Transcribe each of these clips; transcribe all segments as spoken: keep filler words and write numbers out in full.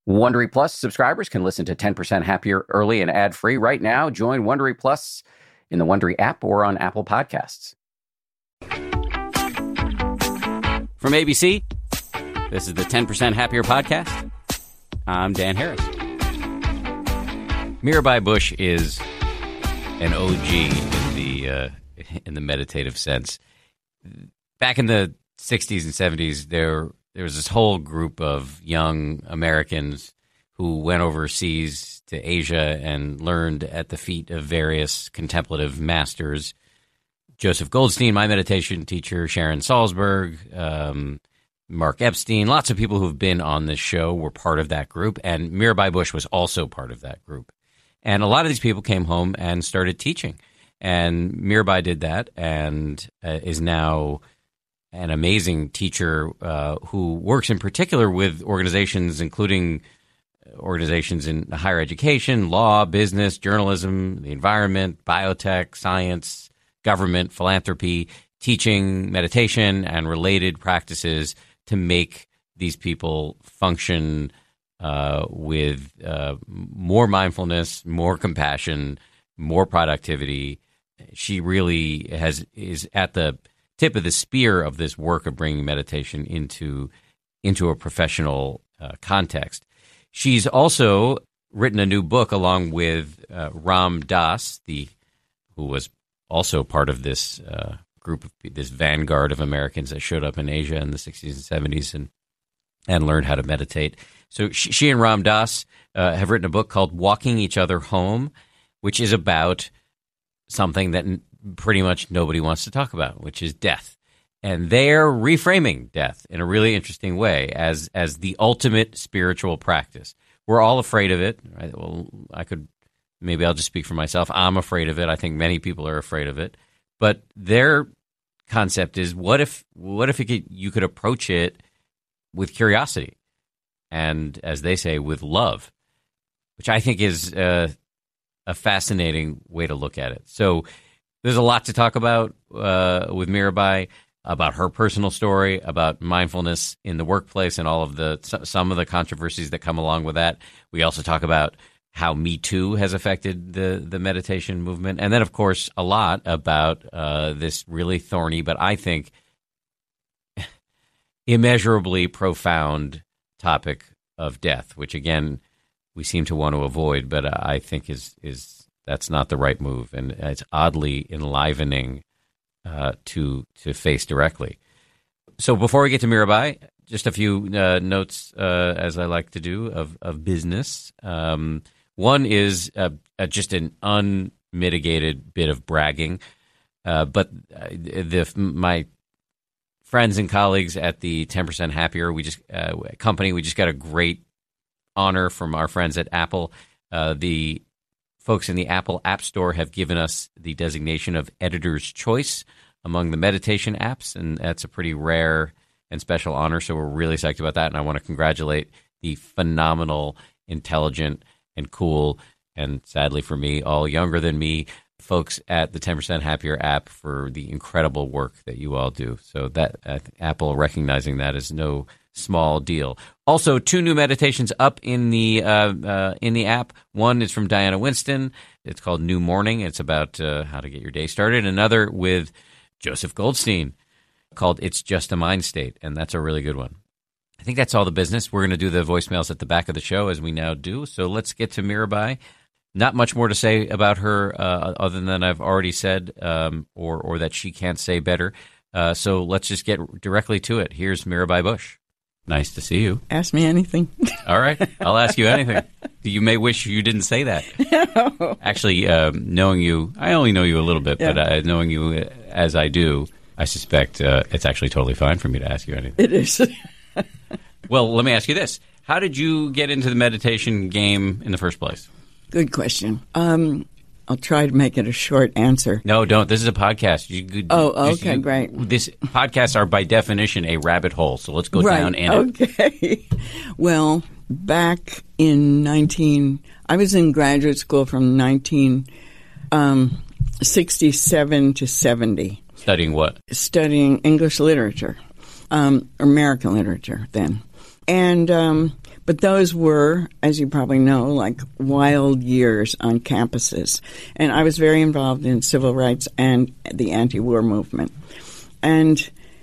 Wondery Plus subscribers can listen to ten percent Happier early and ad-free right now. Join Wondery Plus in the Wondery app or on Apple Podcasts. From A B C, this is the ten percent Happier podcast. I'm Dan Harris. Mirabai Bush is an O G in the uh, in the meditative sense. Back in the sixties and seventies, there there was this whole group of young Americans who went overseas to Asia and learned at the feet of various contemplative masters. Joseph Goldstein, my meditation teacher, Sharon Salzberg, um, Mark Epstein, lots of people who've been on this show were part of that group, and Mirabai Bush was also part of that group. And a lot of these people came home and started teaching. And Mirabai did that and uh, is now an amazing teacher uh, who works in particular with organizations, including organizations in higher education, law, business, journalism, the environment, biotech, science, government, philanthropy, teaching, meditation, and related practices to make these people function uh, with uh, more mindfulness, more compassion, more productivity. She really has is at the tip of the spear of this work of bringing meditation into into a professional uh, context. She's also written a new book along with uh, Ram Dass, the who was also part of this uh, group of this vanguard of Americans that showed up in Asia in the sixties and seventies and and learned how to meditate. So she, she and Ram Dass uh, have written a book called Walking Each Other Home, which is about something that n- pretty much nobody wants to talk about, which is death. And they're reframing death in a really interesting way as as the ultimate spiritual practice. We're all afraid of it. Right? Well, I could maybe I'll just speak for myself. I'm afraid of it. I think many people are afraid of it. But their concept is, what if what if it could, you could approach it with curiosity and, as they say, with love, which I think is uh, a fascinating way to look at it. So there's a lot to talk about uh, with Mirabai, about her personal story, about mindfulness in the workplace and all of the some of the controversies that come along with that. We also talk about how Me Too has affected the, the meditation movement. And then, of course, a lot about uh, this really thorny, but I think immeasurably profound topic of death, which, again, we seem to want to avoid, but I think is is that's not the right move. And it's oddly enlivening uh, to to face directly. So before we get to Mirabai, just a few uh, notes, uh, as I like to do, of, of business. Um, one is uh, uh, just an unmitigated bit of bragging, uh, but the my friends and colleagues at the ten percent Happier we just uh, company, we just got a great honor from our friends at Apple. Uh, the folks in the Apple App Store have given us the designation of Editor's Choice among the meditation apps, and that's a pretty rare and special honor, so we're really psyched about that, and I want to congratulate the phenomenal, intelligent, and cool, and sadly for me, all younger than me, folks at the ten percent Happier app for the incredible work that you all do. So that uh, Apple recognizing that is no small deal. Also, two new meditations up in the uh, uh, in the app. One is from Diana Winston. It's called New Morning. It's about uh, how to get your day started. Another with Joseph Goldstein called It's Just a Mind State, and that's a really good one. I think that's all the business. We're going to do the voicemails at the back of the show, as we now do. So let's get to Mirabai. Not much more to say about her uh, other than I've already said, um, or or that she can't say better. Uh, so let's just get directly to it. Here's Mirabai Bush. Nice to see you. Ask me anything. All right. I'll ask you anything. You may wish you didn't say that. No. Actually, um, knowing you, I only know you a little bit, yeah. but uh, knowing you as I do, I suspect uh, it's actually totally fine for me to ask you anything. It is. Well, let me ask you this. How did you get into the meditation game in the first place? Good question. Um, I'll try to make it a short answer. No, don't. This is a podcast. You could, oh, just, okay, you, great. This podcasts are by definition a rabbit hole, so let's go right, down in okay. it. Okay. Well, back in nineteen, I was in graduate school from nineteen sixty-seven to seventy. Studying what? Studying English literature, um, American literature then. And um, But those were, as you probably know, like wild years on campuses. And I was very involved in civil rights and the anti-war movement. And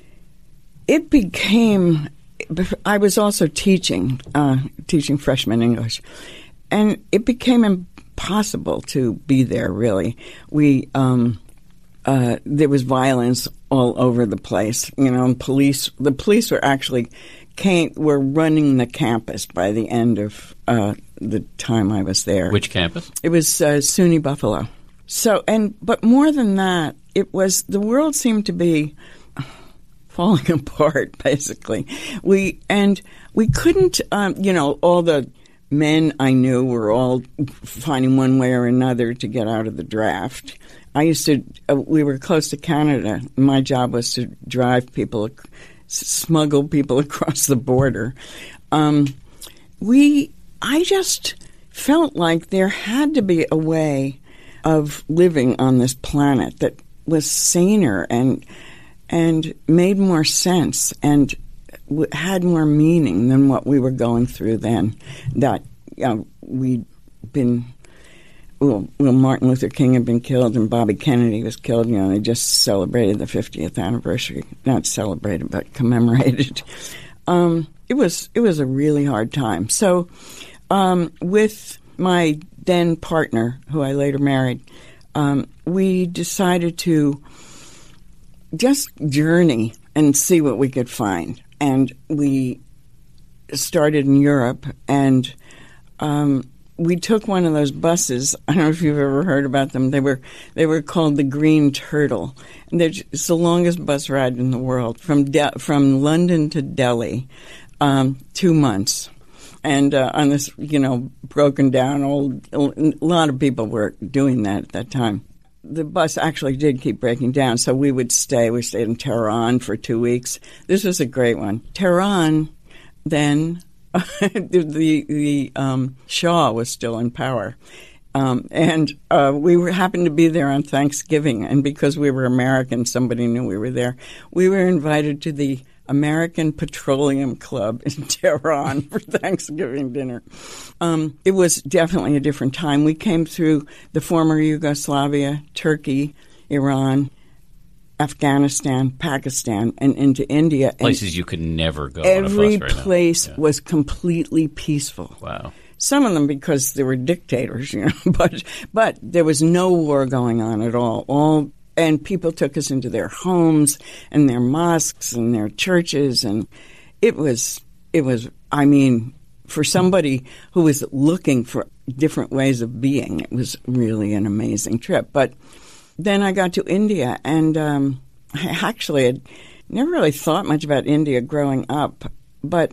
it became, I was also teaching, uh, teaching freshman English. And it became impossible to be there, really. We, um, uh, there was violence all over the place. You know, and police, the police were actually came, were running the campus by the end of uh, the time I was there. Which campus? It was uh, SUNY Buffalo. So, and, but more than that, it was, the world seemed to be falling apart, basically. We, and we couldn't, um, you know, all the men I knew were all finding one way or another to get out of the draft. I used to, uh, we were close to Canada. My job was to drive people, smuggle people across the border. Um, we, I just felt like there had to be a way of living on this planet that was saner and, and made more sense and w- had more meaning than what we were going through then. That, you know, we'd been... Well, well, Martin Luther King had been killed and Bobby Kennedy was killed. You know, they just celebrated the fiftieth anniversary. Not celebrated, but commemorated. Um, it was it was a really hard time. So um, with my then partner, who I later married, um, we decided to just journey and see what we could find. And we started in Europe and... Um, we took one of those buses. I don't know if you've ever heard about them. They were they were called the Green Turtle. And they're, it's the longest bus ride in the world from De- from London to Delhi, um, two months. And uh, on this, you know, broken down old, a lot of people were doing that at that time. The bus actually did keep breaking down, so we would stay. We stayed in Tehran for two weeks. This was a great one. Tehran then... the the um, Shah was still in power, um, and uh, we were happened to be there on Thanksgiving. And because we were American, somebody knew we were there. We were invited to the American Petroleum Club in Tehran for Thanksgiving dinner. Um, it was definitely a different time. We came through the former Yugoslavia, Turkey, Iran, Afghanistan, Pakistan, and into India. Places and you could never go every on a bus right place now. Yeah. was completely peaceful. Wow. Some of them because they were dictators, you know, but but there was no war going on at all. All and people took us into their homes and their mosques and their churches, and it was it was. I mean, for somebody who was looking for different ways of being, it was really an amazing trip. But then I got to India, and um, I actually had never really thought much about India growing up, but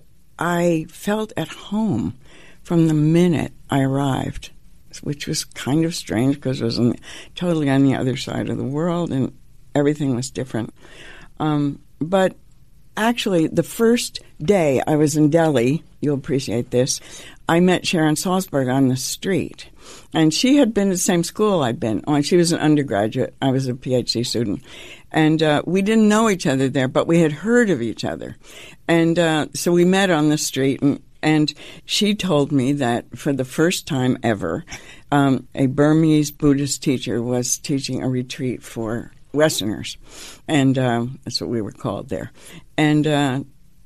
I felt at home from the minute I arrived, which was kind of strange because it was on, totally on the other side of the world, and everything was different. Um, but actually, the first day I was in Delhi, you'll appreciate this, I met Sharon Salzberg on the street. And she had been at the same school I'd been on. She was an undergraduate. I was a PhD student. And uh, we didn't know each other there, but we had heard of each other. And uh, so we met on the street, and, and she told me that for the first time ever, um, a Burmese Buddhist teacher was teaching a retreat for Westerners. And um, that's what we were called there. And uh,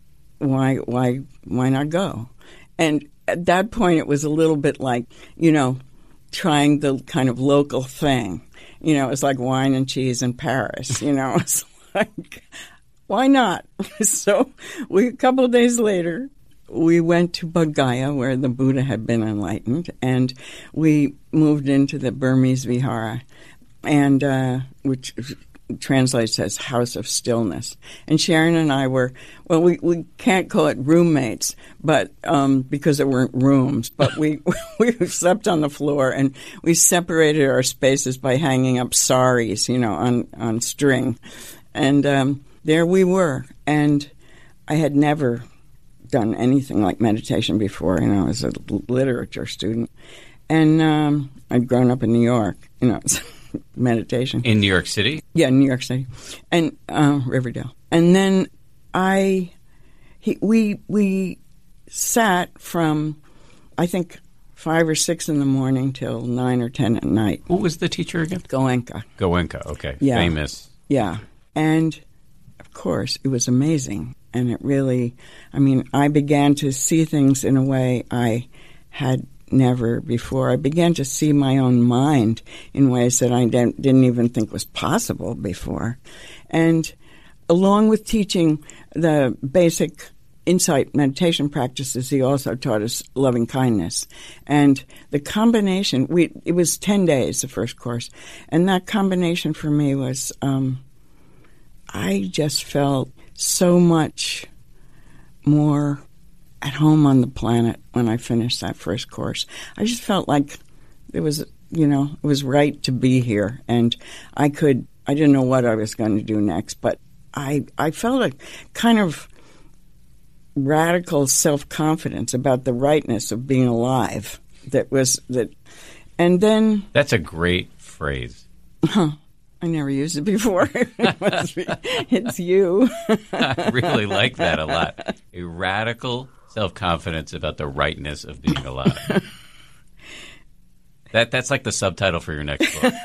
why, why, why not go? And at that point, it was a little bit like, you know, trying the kind of local thing. You know, it was like wine and cheese in Paris. You know, it's like, why not? So we, a couple of days later, we went to Bodh Gaya, where the Buddha had been enlightened, and we moved into the Burmese Vihara, and uh, which translates as House of Stillness. And Sharon and I were, well, we, we can't call it roommates, but um, because there weren't rooms, but we we slept on the floor, and we separated our spaces by hanging up saris, you know, on, on string. And um, there we were. And I had never done anything like meditation before, you know, as a literature student. And um, I'd grown up in New York, you know, meditation. In New York City? Yeah, New York City, and uh, Riverdale. And then I, he, we, we sat from, I think, five or six in the morning till nine or ten at night. Who was the teacher again? Goenka. Goenka, okay. Yeah. Famous. Yeah. And, of course, it was amazing. And it really, I mean, I began to see things in a way I had never before. I began to see my own mind in ways that I didn't, didn't even think was possible before. And along with teaching the basic insight meditation practices, he also taught us loving kindness. And the combination, we it was ten days, the first course, and that combination for me was, um, I just felt so much more at home on the planet when I finished that first course. I just felt like it was, you know, it was right to be here, and I could, I didn't know what I was going to do next, but I, I felt a kind of radical self-confidence about the rightness of being alive. That was that, and then that's a great phrase. Huh, I never used it before. It must be, it's you. I really like that a lot. A radical self-confidence about the rightness of being alive. That that's like the subtitle for your next book.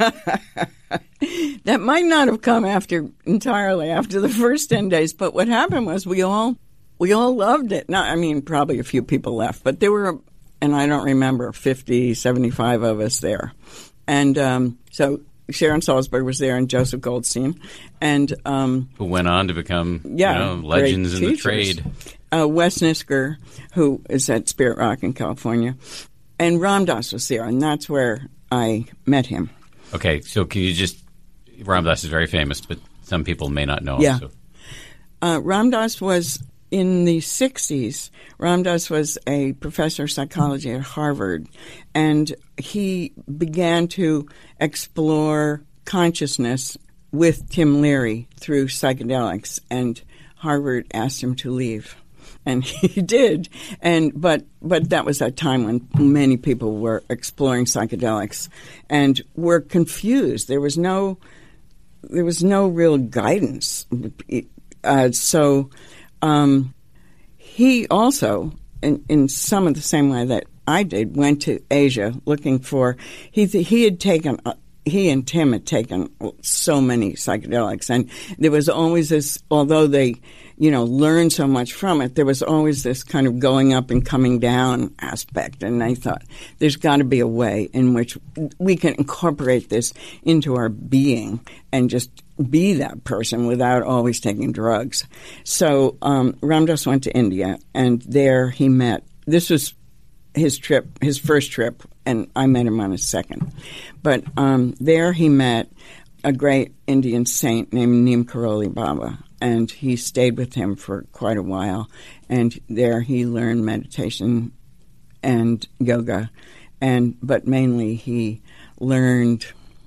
That might not have come after entirely after the first ten days, but what happened was we all. We all loved it. Not, I mean, probably a few people left, but there were, and I don't remember, fifty, seventy-five of us there. And um, so Sharon Salzberg was there and Joseph Goldstein. And um, who went on to become yeah, you know, legends in teachers. the trade. Uh, Wes Nisker, who is at Spirit Rock in California. And Ram Dass was there, and that's where I met him. Okay, so can you just, Ram Dass is very famous, but some people may not know him. Yeah. So. Uh, Ram Dass was... In the sixties, Ram Dass was a professor of psychology at Harvard, and he began to explore consciousness with Tim Leary through psychedelics, and Harvard asked him to leave. And he did, and but but that was a time when many people were exploring psychedelics and were confused. There was no there was no real guidance. Uh, so. Um, he also, in, in some of the same way that I did, went to Asia looking for. He he had taken. Uh, he and Tim had taken so many psychedelics, and there was always this. Although they, you know, learned so much from it, there was always this kind of going up and coming down aspect. And I thought, there's got to be a way in which we can incorporate this into our being and just be that person without always taking drugs. So um, Ram Dass went to India, and there he met. This was his trip, his first trip, and I met him on his second. But um, there he met a great Indian saint named Neem Karoli Baba, and he stayed with him for quite a while. And there he learned meditation and yoga, and but mainly he learned,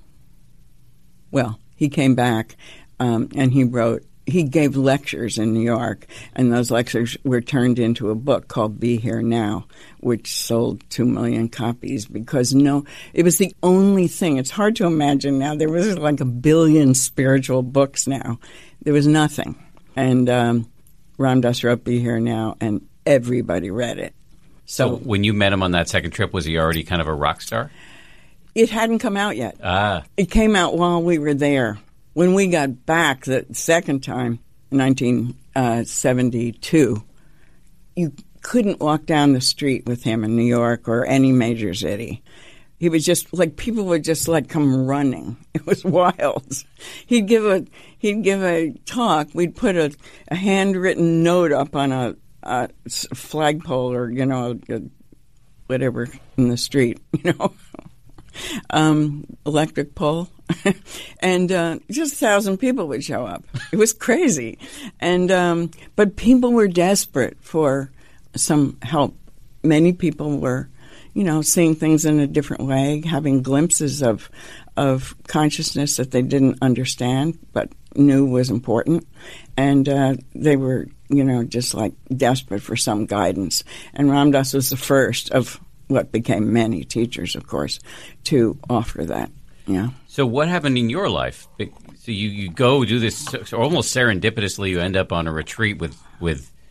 well, he came back um, and he wrote, he gave lectures in New York, and those lectures were turned into a book called Be Here Now, which sold two million copies because no, it was the only thing. It's hard to imagine now. There was like a billion spiritual books now. There was nothing. And um, Ram Dass wrote Be Here Now, and everybody read it. So, so when you met him on that second trip, was he already kind of a rock star? It hadn't come out yet. Ah. It came out while we were there. When we got back the second time, in nineteen seventy-two, you couldn't walk down the street with him in New York or any major city. He was just like, people would just like come running. It was wild. He'd give a he'd give a talk. We'd put a, a handwritten note up on a, a flagpole or you know a, whatever in the street, you know. Um, electric pole, and uh, just a thousand people would show up. It was crazy, and um, but people were desperate for some help. Many people were, you know, seeing things in a different way, having glimpses of of consciousness that they didn't understand but knew was important, and uh, they were, you know, just like desperate for some guidance. And Ram Dass was the first of what became many teachers, of course, to offer that. Yeah. So what happened in your life? So you, you go do this so almost serendipitously. You end up on a retreat with with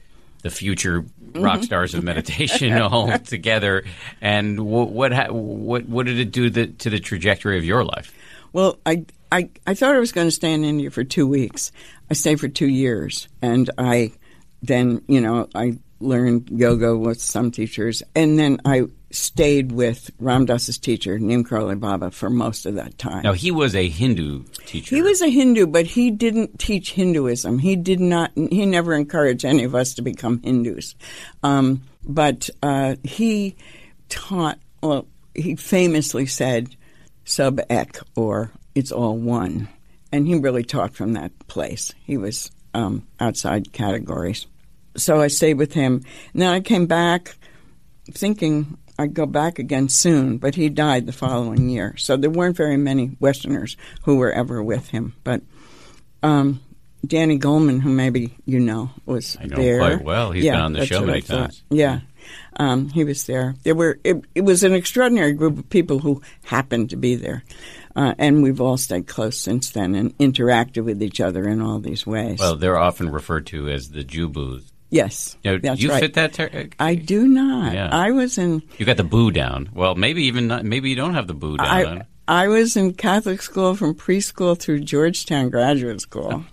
the future rock stars of meditation all together. And what what ha- what what did it do the, to the trajectory of your life? Well, I, I I thought I was going to stay in India for two weeks. I stayed for two years, and I then you know I learned yoga with some teachers, and then I stayed with Ram Dass's teacher, Neem Karoli Baba, for most of that time. Now, he was a Hindu teacher. He was a Hindu, but he didn't teach Hinduism. He did not. He never encouraged any of us to become Hindus. Um, but uh, he taught. Well, he famously said, "Sub ek," or "It's all one," and he really taught from that place. He was um, outside categories. So I stayed with him. And then I came back thinking I'd go back again soon, but he died the following year. So there weren't very many Westerners who were ever with him. But um, Danny Goleman, who maybe you know, was I know there. him quite well. He's yeah, been on the that's show what many I thought. times. Yeah, um, he was there. There were it, it was an extraordinary group of people who happened to be there. Uh, and we've all stayed close since then and interacted with each other in all these ways. Well, they're often referred to as the Jubus. Yes, Now, that's you right. fit that? Ter- I do not. Yeah. I was in. You got the boo down. Well, maybe even not, maybe you don't have the boo down. I, I was in Catholic school from preschool through Georgetown Graduate School.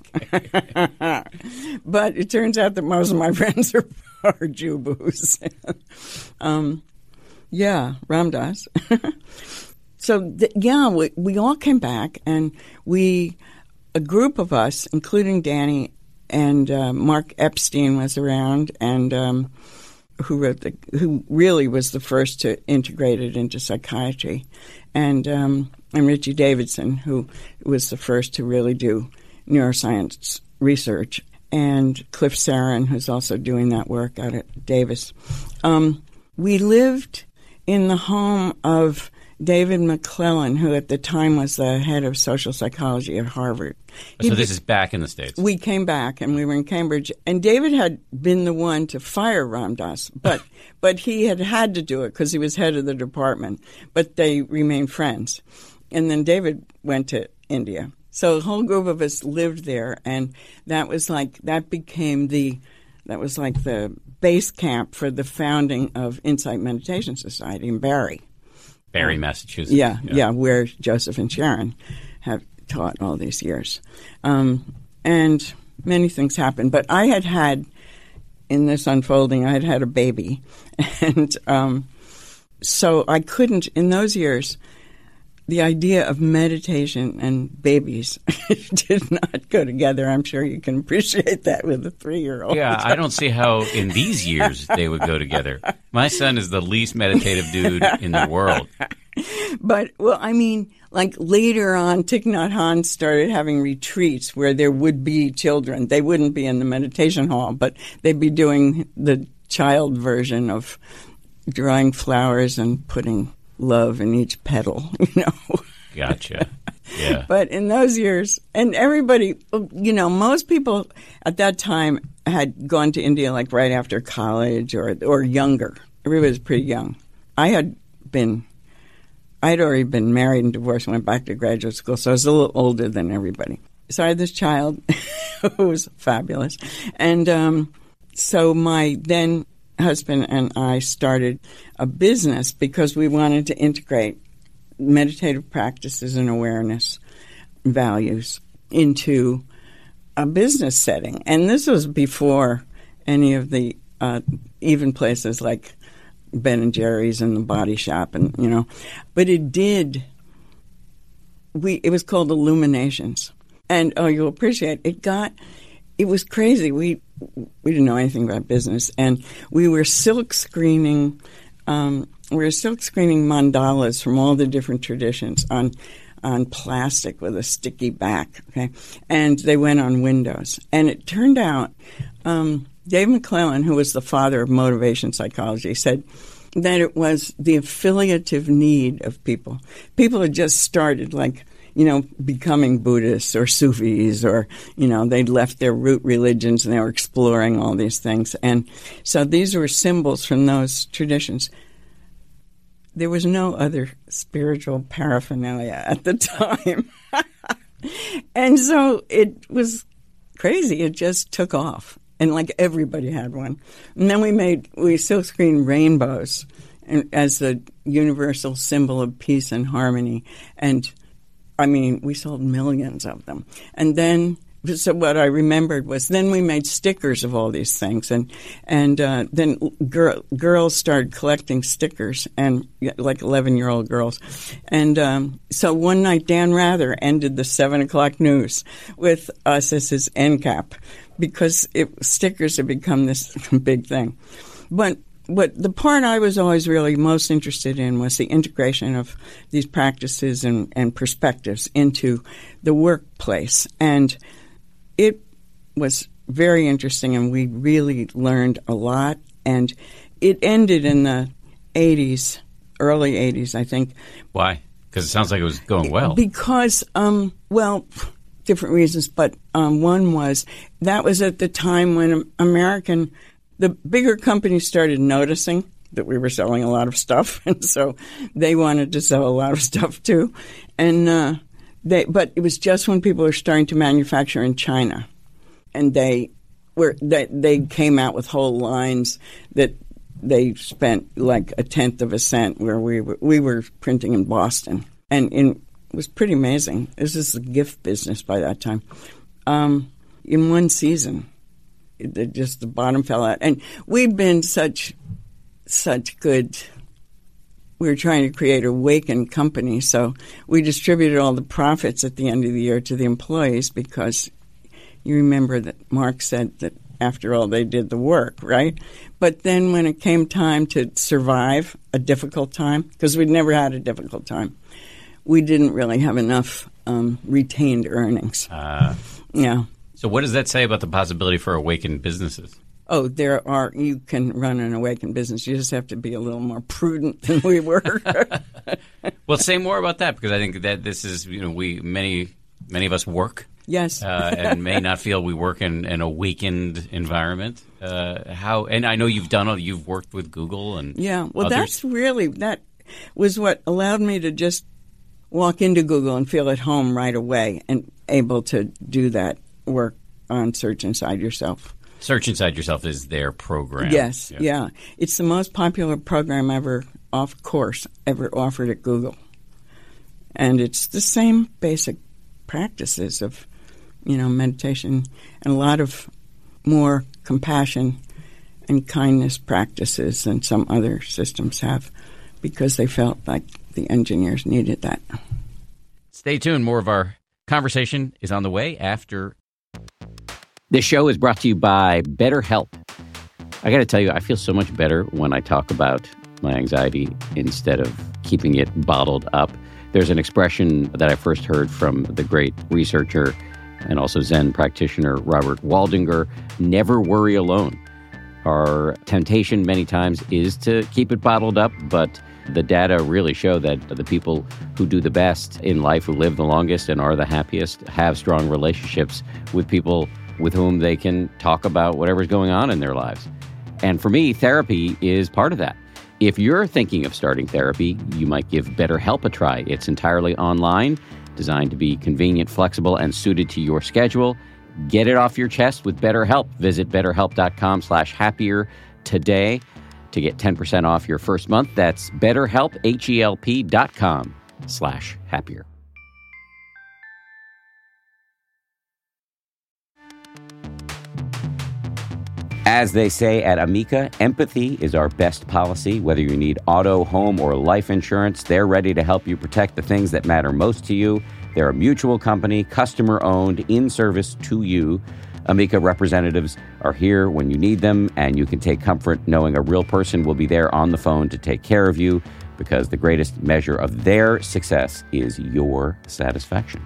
But it turns out that most of my friends are, are Jubus. um, yeah, Ram Dass. So, th- yeah, we, we all came back, and we, a group of us, including Danny and uh, Mark Epstein was around, and um, who wrote the, who really was the first to integrate it into psychiatry, and um, and Richie Davidson, who was the first to really do neuroscience research, and Cliff Sarin, who's also doing that work out at Davis. Um, we lived in the home of David McClellan, who at the time was the head of social psychology at Harvard. So He this be- is back in the States. We came back, and we were in Cambridge. And David had been the one to fire Ram Dass, but but he had had to do it because he was head of the department. But they remained friends. And then David went to India. So a whole group of us lived there, and that was like that became the that was like the base camp for the founding of Insight Meditation Society in Barrie. Barrie, Massachusetts. Yeah, yeah, yeah, where Joseph and Sharon have taught all these years. Um, and many things happened. But I had had, in this unfolding, I had had a baby. And um, so I couldn't, in those years, the idea of meditation and babies did not go together. I'm sure you can appreciate that with a three-year-old. Yeah, I don't see how in these years they would go together. My son is the least meditative dude in the world. But, well, I mean, like later on, Thich Nhat Hanh started having retreats where there would be children. They wouldn't be in the meditation hall, but they'd be doing the child version of drawing flowers and putting love in each petal, you know. Gotcha. Yeah. But in those years, and everybody, you know, most people at that time had gone to India like right after college or or younger. Everybody was pretty young. I had been, I had already been married and divorced and went back to graduate school, so I was a little older than everybody. So I had this child who was fabulous. And um, so my then husband and I started a business because we wanted to integrate meditative practices and awareness values into a business setting. And this was before any of the uh, even places like Ben and Jerry's and the Body Shop, and you know, but it did. We it was called Illuminations, and oh, you'll appreciate it. Got it was crazy. We we didn't know anything about business, and we were silk screening. Um, we were silk screening mandalas from all the different traditions on on plastic with a sticky back. Okay, and they went on windows, and it turned out. Um, Dave McClellan, who was the father of motivation psychology, said that it was the affiliative need of people. People had just started, like, you know, becoming Buddhists or Sufis, or, you know, they'd left their root religions and they were exploring all these things. And so these were symbols from those traditions. There was no other spiritual paraphernalia at the time. And so it was crazy. It just took off. and like everybody had one. And then we made we silkscreen rainbows and, as the universal symbol of peace and harmony. And I mean, we sold millions of them. And then. So what I remembered was then we made stickers of all these things, and and uh, then girl, girls started collecting stickers, and like eleven-year-old girls. And um, so one night Dan Rather ended the seven o'clock news with us as his end cap because it, stickers had become this big thing. But But the part I was always really most interested in was the integration of these practices and, and perspectives into the workplace. And it was very interesting, and we really learned a lot. And it ended in the eighties, early eighties, I think. Why? Because it sounds like it was going well. Because, um, well, different reasons. But um, one was that was at the time when American, the bigger companies started noticing that we were selling a lot of stuff. And so they wanted to sell a lot of stuff, too. And uh They, but it was just when people were starting to manufacture in China, and they were they, they came out with whole lines that they spent like a tenth of a cent, where we were, we were printing in Boston, and in, it was pretty amazing. This is the gift business by that time. Um, in one season, it, it just the bottom fell out, and we'd been such such good. We were trying to create a awakened company, so we distributed all the profits at the end of the year to the employees because you remember that Mark said that after all they did the work, right? But then when it came time to survive a difficult time, because we'd never had a difficult time, we didn't really have enough um, retained earnings. Uh, yeah. So what does that say about the possibility for awakened businesses? Oh, there are. You can run an awakened business. You just have to be a little more prudent than we were. Well, say more about that, because I think that this is, you know, we many many of us work. Yes, uh, and may not feel we work in an awakened environment. Uh, how? And I know you've done. You've worked with Google and yeah. Well, others. That's really that was what allowed me to just walk into Google and feel at home right away, and able to do that work on Search Inside Yourself. Search Inside Yourself is their program. Yes, yeah. yeah. It's the most popular program ever, off course, ever offered at Google. And it's the same basic practices of, you know, meditation and a lot of more compassion and kindness practices than some other systems have, because they felt like the engineers needed that. Stay tuned. More of our conversation is on the way after. This show is brought to you by BetterHelp. I got to tell you, I feel so much better when I talk about my anxiety instead of keeping it bottled up. There's an expression that I first heard from the great researcher and also Zen practitioner Robert Waldinger: never worry alone. Our temptation many times is to keep it bottled up, but the data really show that the people who do the best in life, who live the longest and are the happiest, have strong relationships with people with whom they can talk about whatever's going on in their lives. And for me, therapy is part of that. If you're thinking of starting therapy, you might give BetterHelp a try. It's entirely online, designed to be convenient, flexible, and suited to your schedule. Get it off your chest with BetterHelp. Visit betterhelp.com slash happier today to get ten percent off your first month. That's BetterHelp, H-E-L-P dot com slash happier. As they say at Amica, empathy is our best policy. Whether you need auto, home, or life insurance, they're ready to help you protect the things that matter most to you. They're a mutual company, customer-owned, in service to you. Amica representatives are here when you need them, and you can take comfort knowing a real person will be there on the phone to take care of you, because the greatest measure of their success is your satisfaction.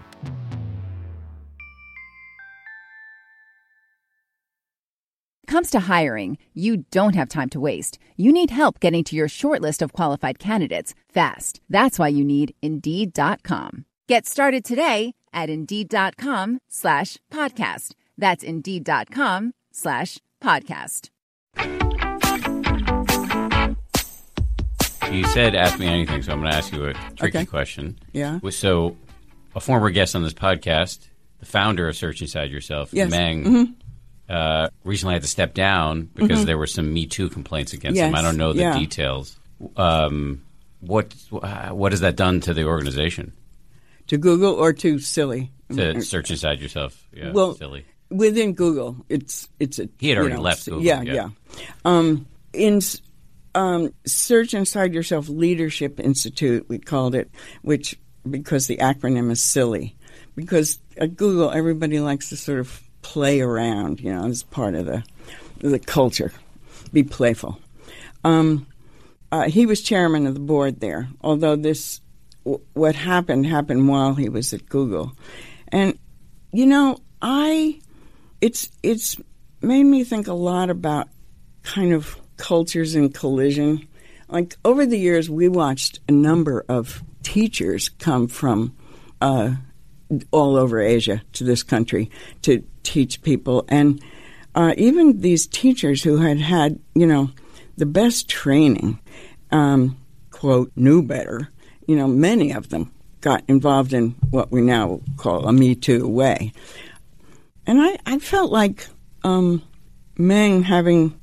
Comes to hiring, you don't have time to waste. You need help getting to your short list of qualified candidates fast. That's why you need Indeed dot com. Get started today at Indeed.com slash podcast. That's Indeed.com slash podcast. You said ask me anything, so I'm going to ask you a tricky okay. question. Yeah. So a former guest on this podcast, the founder of Search Inside Yourself, yes. Meng, mm-hmm. uh, recently had to step down because mm-hmm. there were some Me Too complaints against yes. him. I don't know the yeah. details. Um, what what has that done to the organization? To Google or to Silly? To Search Inside Yourself. Yeah, well, Silly. Within Google, it's it's a he had already you know, left Google. Yeah, yeah. yeah. Um, in um, Search Inside Yourself Leadership Institute, we called it, which because the acronym is Silly, because at Google everybody likes to sort of play around, you know, as part of the the culture, be playful. Um, uh, he was chairman of the board there, although this w- what happened happened while he was at Google, and you know I. It's it's made me think a lot about kind of cultures in collision. Like over the years, we watched a number of teachers come from uh, all over Asia to this country to teach people, and uh, even these teachers who had had you know the best training, um, quote, knew better. You know, many of them got involved in what we now call a Me Too way. And I, I felt like um, Meng having,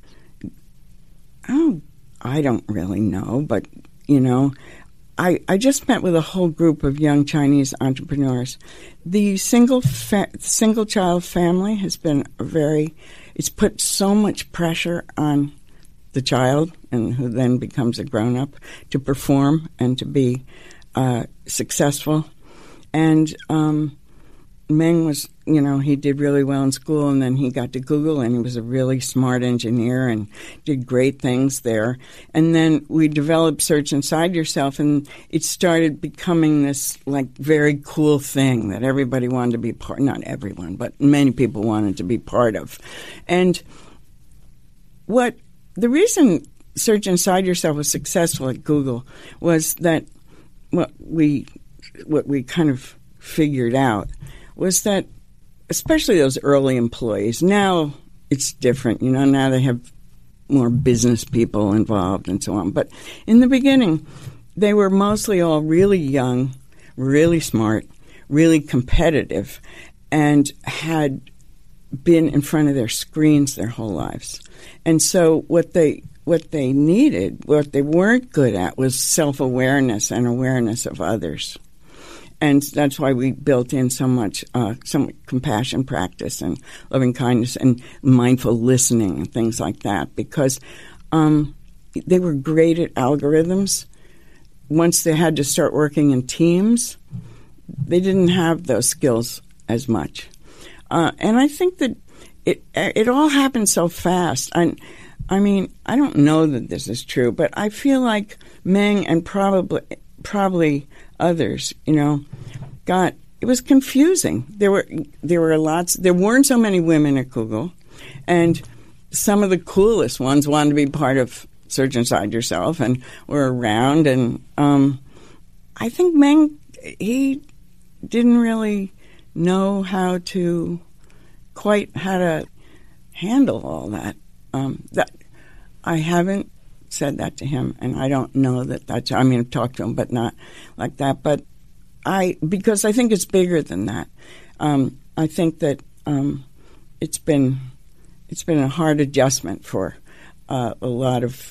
oh, I don't really know, but, you know, I, I just met with a whole group of young Chinese entrepreneurs. The single fa- single child family has been a very, it's put so much pressure on the child, and who then becomes a grown-up, to perform and to be uh, successful. And um Meng was, you know, he did really well in school, and then he got to Google, and he was a really smart engineer and did great things there. And then we developed Search Inside Yourself, and it started becoming this, like, very cool thing that everybody wanted to be part, not everyone, but many people wanted to be part of. And what the reason Search Inside Yourself was successful at Google was that what we what we kind of figured out was that, especially those early employees, now it's different, you know, now they have more business people involved and so on. But in the beginning, they were mostly all really young, really smart, really competitive, and had been in front of their screens their whole lives. And so what they what they needed, what they weren't good at, was self-awareness and awareness of others. And that's why we built in so much uh, some compassion practice and loving kindness and mindful listening and things like that, because um, they were great at algorithms. Once they had to start working in teams, they didn't have those skills as much. Uh, and I think that it it all happened so fast. I, I mean, I don't know that this is true, but I feel like Meng and probably probably others, you know, got it was confusing. There were there were lots. There weren't so many women at Google, and some of the coolest ones wanted to be part of Search Inside Yourself and were around. And um, I think Meng, he didn't really know how to quite how to handle all that. Um, that I haven't said that to him, and I don't know that that's. I mean, I've talked to him, but not like that. But I, because I think it's bigger than that. Um, I think that um, it's been it's been a hard adjustment for uh, a lot of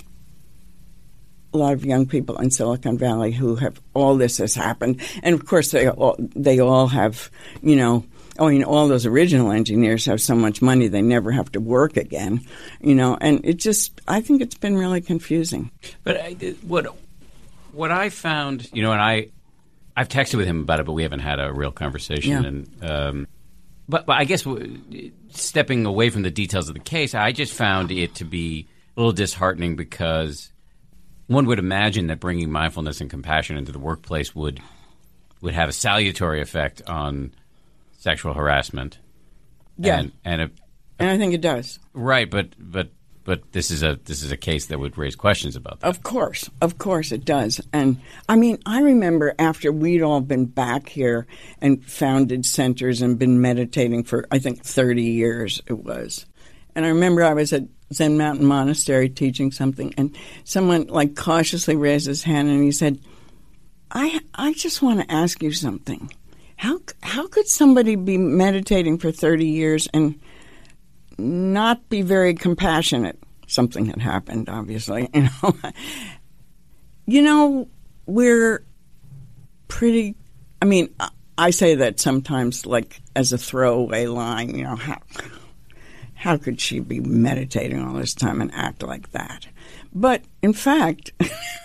a lot of young people in Silicon Valley who have all this has happened, and of course they all they all have, you know. I mean, all those original engineers have so much money they never have to work again, you know. And it just, I think it's been really confusing. But I, what what I found, you know, and I, I've texted with him about it, but we haven't had a real conversation. Yeah. And um, but, but I guess stepping away from the details of the case, I just found it to be a little disheartening because one would imagine that bringing mindfulness and compassion into the workplace would would have a salutary effect on sexual harassment. Yeah, and and, a, and I think it does. Right, but but but this is a this is a case that would raise questions about that. Of course, of course it does. And I mean, I remember after we'd all been back here and founded centers and been meditating for I think thirty years it was. And I remember I was at Zen Mountain Monastery teaching something, and someone like cautiously raised his hand and he said, "I I just want to ask you something. How how could somebody be meditating for thirty years and not be very compassionate. Something had happened, obviously. You know, you know, we're pretty. I mean, I say that sometimes, like as a throwaway line. You know, how how could she be meditating all this time and act like that? But in fact,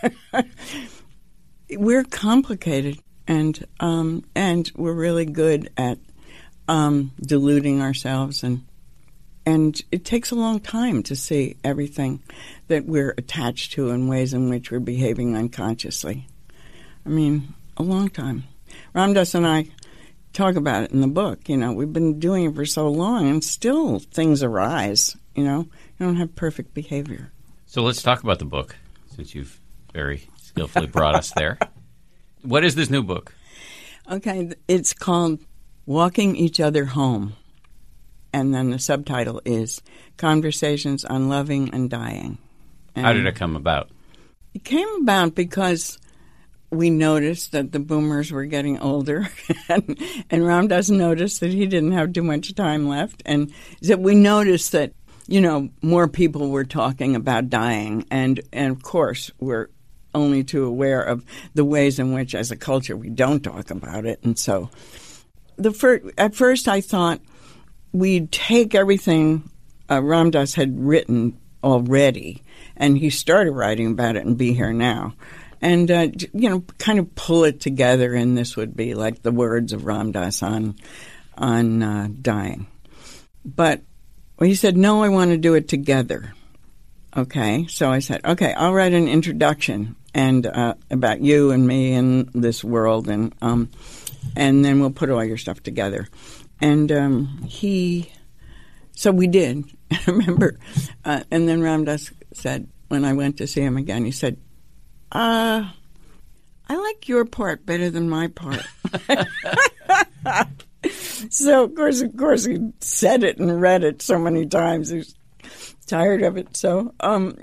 we're complicated, and um, and we're really good at um, deluding ourselves, and and it takes a long time to see everything that we're attached to and ways in which we're behaving unconsciously. I mean, a long time. Ram Dass and I talk about it in the book. You know, we've been doing it for so long, and still things arise. You know, you don't have perfect behavior. So let's talk about the book, since you've very skillfully brought us there. What is this new book? Okay, it's called Walking Each Other Home. And then the subtitle is Conversations on Loving and Dying. And how did it come about? It came about because we noticed that the boomers were getting older, and, and Ram Dass noticed that he didn't have too much time left, and that we noticed that, you know, more people were talking about dying, and, and of course we're only too aware of the ways in which, as a culture, we don't talk about it. And so, the fir- at first, I thought we'd take everything uh, Ram Dass had written already, and he started writing about it in Be Here Now, and uh, you know, kind of pull it together, and this would be like the words of Ram Dass on on uh, dying. But well, he said, "No, I want to do it together." Okay, so I said, "Okay, I'll write an introduction and uh, about you and me and this world, and um, and then we'll put all your stuff together." And um, he, so we did. I remember, uh, and then Ram Dass said, when I went to see him again, he said, uh, I like your part better than my part. So, of course, of course, he said it and read it so many times. He was tired of it. So, um,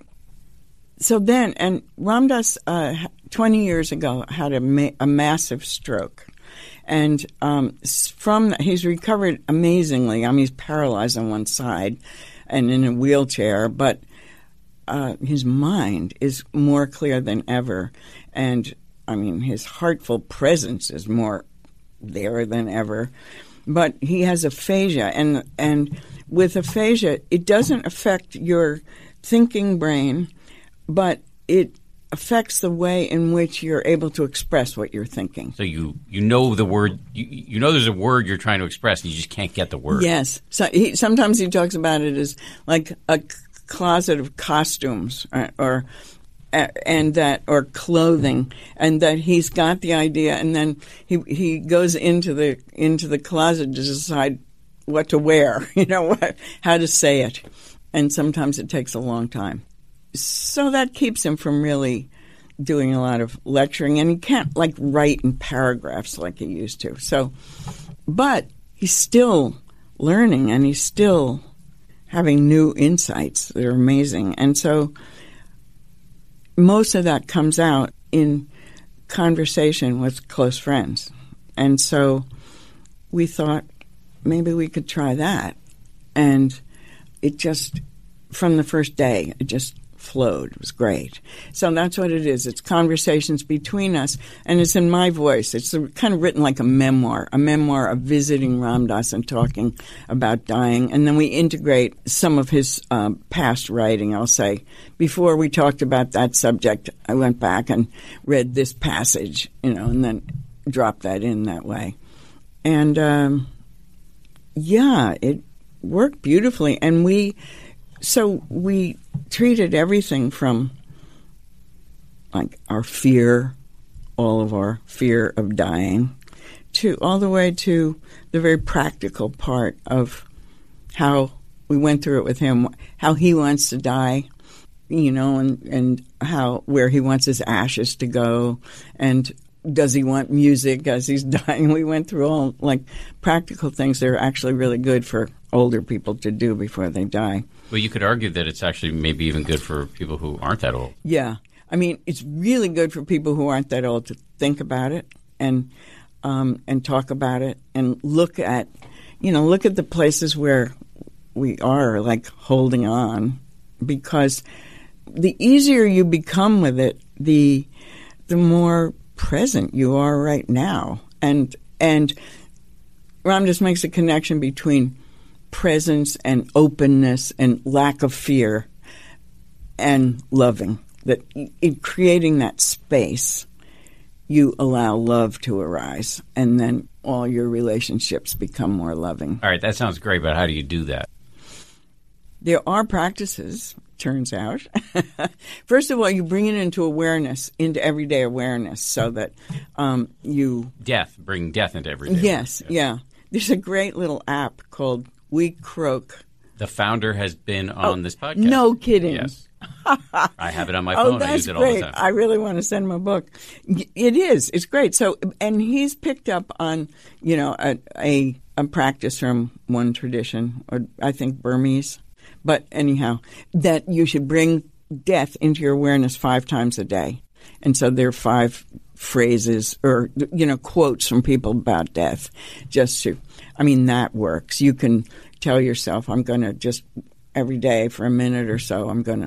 so then, and Ram Dass, uh, twenty years ago, had a, ma- a massive stroke. And um, from that, he's recovered amazingly. I mean, he's paralyzed on one side and in a wheelchair, but uh, his mind is more clear than ever. And, I mean, his heartful presence is more there than ever. But he has aphasia, and and with aphasia, it doesn't affect your thinking brain, but it affects the way in which you're able to express what you're thinking. So you, you know the word, you, you know there's a word you're trying to express, and you just can't get the word. Yes. So he, sometimes he talks about it as like a c- closet of costumes, or, or and that, or clothing, and that he's got the idea, and then he he goes into the into the closet to decide what to wear, you know, what, how to say it, and sometimes it takes a long time. So that keeps him from really doing a lot of lecturing, and he can't like write in paragraphs like he used to. So, but he's still learning, and he's still having new insights that are amazing, and so most of that comes out in conversation with close friends. And so we thought maybe we could try that. And it just, from the first day, it just flowed. It was great. So that's what it is. It's conversations between us, and it's in my voice. It's kind of written like a memoir, a memoir of visiting Ram Dass and talking about dying. And then we integrate some of his um, past writing. I'll say, before we talked about that subject, I went back and read this passage, you know, and then dropped that in that way. And, um, yeah, it worked beautifully. And we... So we treated everything from, like, our fear, all of our fear of dying, to all the way to the very practical part of how we went through it with him, how he wants to die, you know, and, and how where he wants his ashes to go, and does he want music as he's dying. We went through all, like, practical things that are actually really good for older people to do before they die. Well, you could argue that it's actually maybe even good for people who aren't that old. Yeah. I mean, it's really good for people who aren't that old to think about it and um, and talk about it and look at, you know, look at the places where we are like holding on, because the easier you become with it, the the more present you are right now. And and Ram just makes a connection between presence and openness and lack of fear and loving. That in creating that space, you allow love to arise, and then all your relationships become more loving. All right, that sounds great, but how do you do that? There are practices, turns out. First of all, you bring it into awareness, into everyday awareness, so that um, you... Death, bring death into everyday Yes, awareness. yeah. There's a great little app called We Croak. The founder has been on Oh, this podcast. no kidding. Yes. I have it on my Oh, phone. that's I use it all great. the time. I really want to send him a book. Y- It is. It's great. So, and he's picked up on, you know, a, a, a practice from one tradition, or I think Burmese. But anyhow, that you should bring death into your awareness five times a day. And so there are five phrases or, you know, quotes from people about death. Just to, I mean, that works. You can tell yourself, I'm going to just every day for a minute or so, I'm going to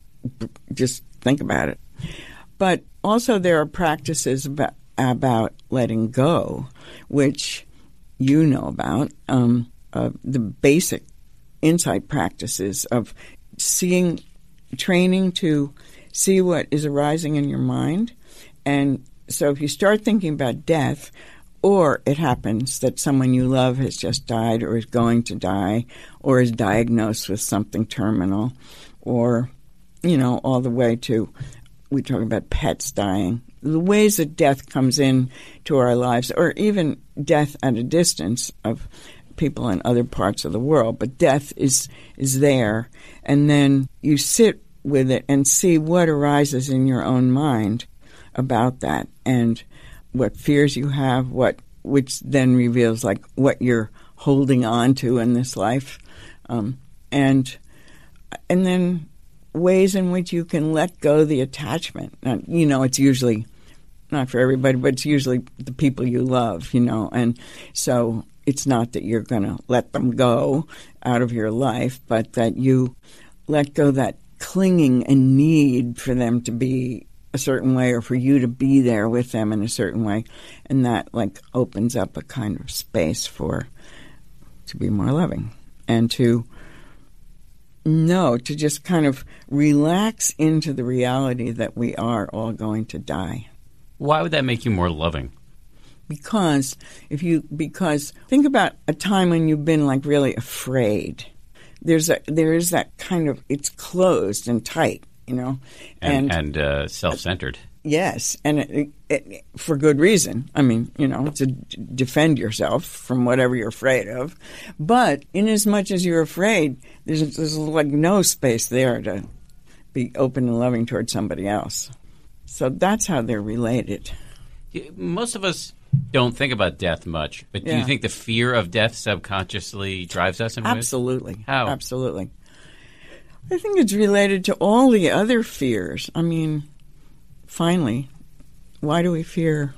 just think about it. But also there are practices about, about letting go, which you know about, um, uh, the basic insight practices of seeing, training to see what is arising in your mind. And so if you start thinking about death, or it happens that someone you love has just died or is going to die or is diagnosed with something terminal, or, you know, all the way to, we talk about pets dying, the ways that death comes in to our lives, or even death at a distance of people in other parts of the world, but death is is there. And then you sit with it and see what arises in your own mind about that, and what fears you have, what which then reveals like what you're holding on to in this life, um, and and then ways in which you can let go the attachment. Now, you know, it's usually not for everybody, but it's usually the people you love, you know, and so it's not that you're going to let them go out of your life, but that you let go that clinging and need for them to be a certain way, or for you to be there with them in a certain way, and that like opens up a kind of space for to be more loving and to know, to just kind of relax into the reality that we are all going to die. Why would that make you more loving? Because if you because think about a time when you've been like really afraid. There's a there is that kind of, it's closed and tight, you know, and and, and uh, self-centered. Yes, and it, it, for good reason. I mean, you know, to d- defend yourself from whatever you're afraid of. But in as much as you're afraid, there's there's like no space there to be open and loving towards somebody else. So that's how they're related. Most of us don't think about death much, but do Yeah. you think the fear of death subconsciously drives us in ways? Absolutely. How? Absolutely. I think it's related to all the other fears. I mean, finally, why do we fear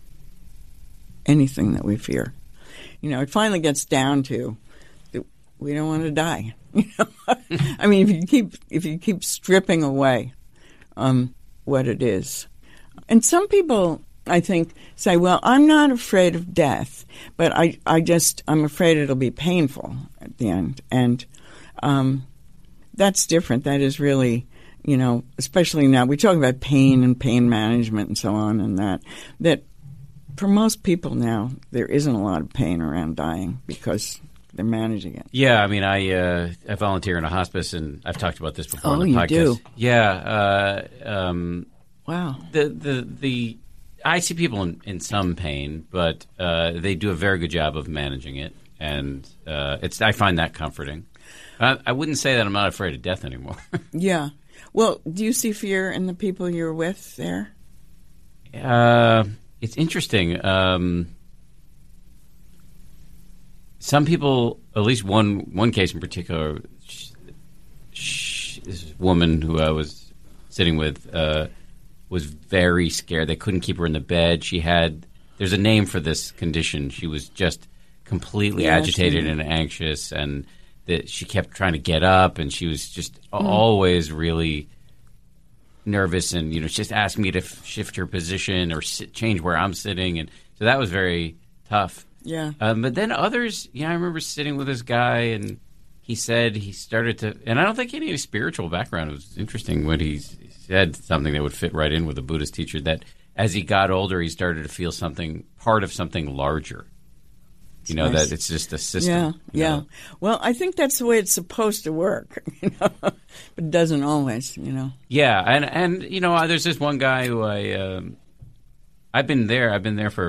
anything that we fear? You know, it finally gets down to that we don't want to die. You know? I mean, if you keep if you keep stripping away um, what it is, and some people, I think, say, well, I'm not afraid of death, but I, I just, I'm afraid it'll be painful at the end. And um, that's different. That is really, you know, especially now, we talk about pain and pain management and so on, and that, that for most people now, there isn't a lot of pain around dying because they're managing it. Yeah, I mean, I uh, I volunteer in a hospice, and I've talked about this before Oh, on the you podcast. do? Yeah. Uh, um, Wow. the, the, the, I see people in, in some pain, but uh, they do a very good job of managing it, and uh, it's I find that comforting. I, I wouldn't say that I'm not afraid of death anymore. Yeah. Well, do you see fear in the people you're with there? uh, it's interesting. Um, some people, at least one one case in particular, sh sh this woman who I was sitting with uh, was very scared. They couldn't keep her in the bed. She had, there's a name for this condition. She was just completely Yeah, agitated she- and anxious, and that she kept trying to get up, and she was just mm. always really nervous, and you know, just asked me to f- shift her position or sit, change where I'm sitting, and so that was very tough. Yeah. Um, but then others, yeah, I remember sitting with this guy, and he said he started to, and I don't think he had any spiritual background. It was interesting when he said something that would fit right in with a Buddhist teacher, that as he got older, he started to feel something, part of something larger. You know, nice. That it's just a system. Yeah, yeah. Know? Well, I think that's the way it's supposed to work, you know, but it doesn't always, you know. Yeah, and, and you know, there's this one guy who I, um, I've been there, I've been there for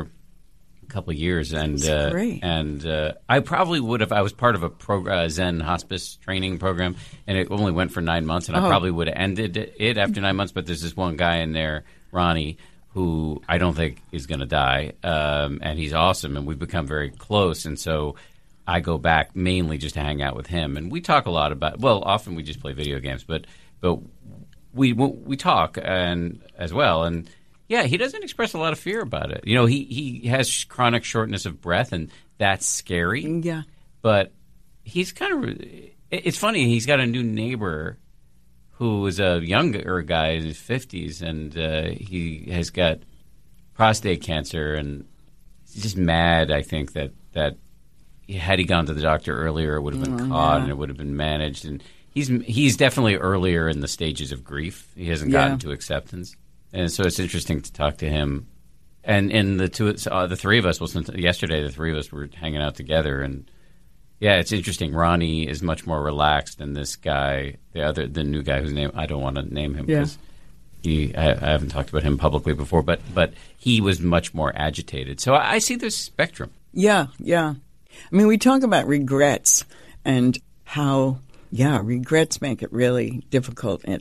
a couple of years, and uh, great. and uh, I probably would have, I was part of a pro, uh, Zen hospice training program, and it only went for nine months, and oh. I probably would have ended it after nine months, but there's this one guy in there, Ronnie, who I don't think is going to die, um, and he's awesome, and we've become very close, and so I go back mainly just to hang out with him, and we talk a lot about. Well, often we just play video games, but but we we talk and as well, and yeah, he doesn't express a lot of fear about it. You know, he he has chronic shortness of breath, and that's scary. Yeah, but he's kind of. It's funny. He's got a new neighbor who was a younger guy in his fifties, and uh, he has got prostate cancer, and he's just mad, I think, that, that had he gone to the doctor earlier, it would have been oh, caught yeah. and it would have been managed. And he's he's definitely earlier in the stages of grief. He hasn't gotten yeah. to acceptance. And so it's interesting to talk to him. And, and the two, uh, the three of us, well, since yesterday the three of us were hanging out together, and yeah, it's interesting. Ronnie is much more relaxed than this guy, the other, the new guy whose name I don't want to name him because yeah. he I, I haven't talked about him publicly before. But but he was much more agitated. So I, I see this spectrum. Yeah, yeah. I mean, we talk about regrets and how yeah, regrets make it really difficult in,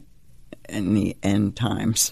in the end times,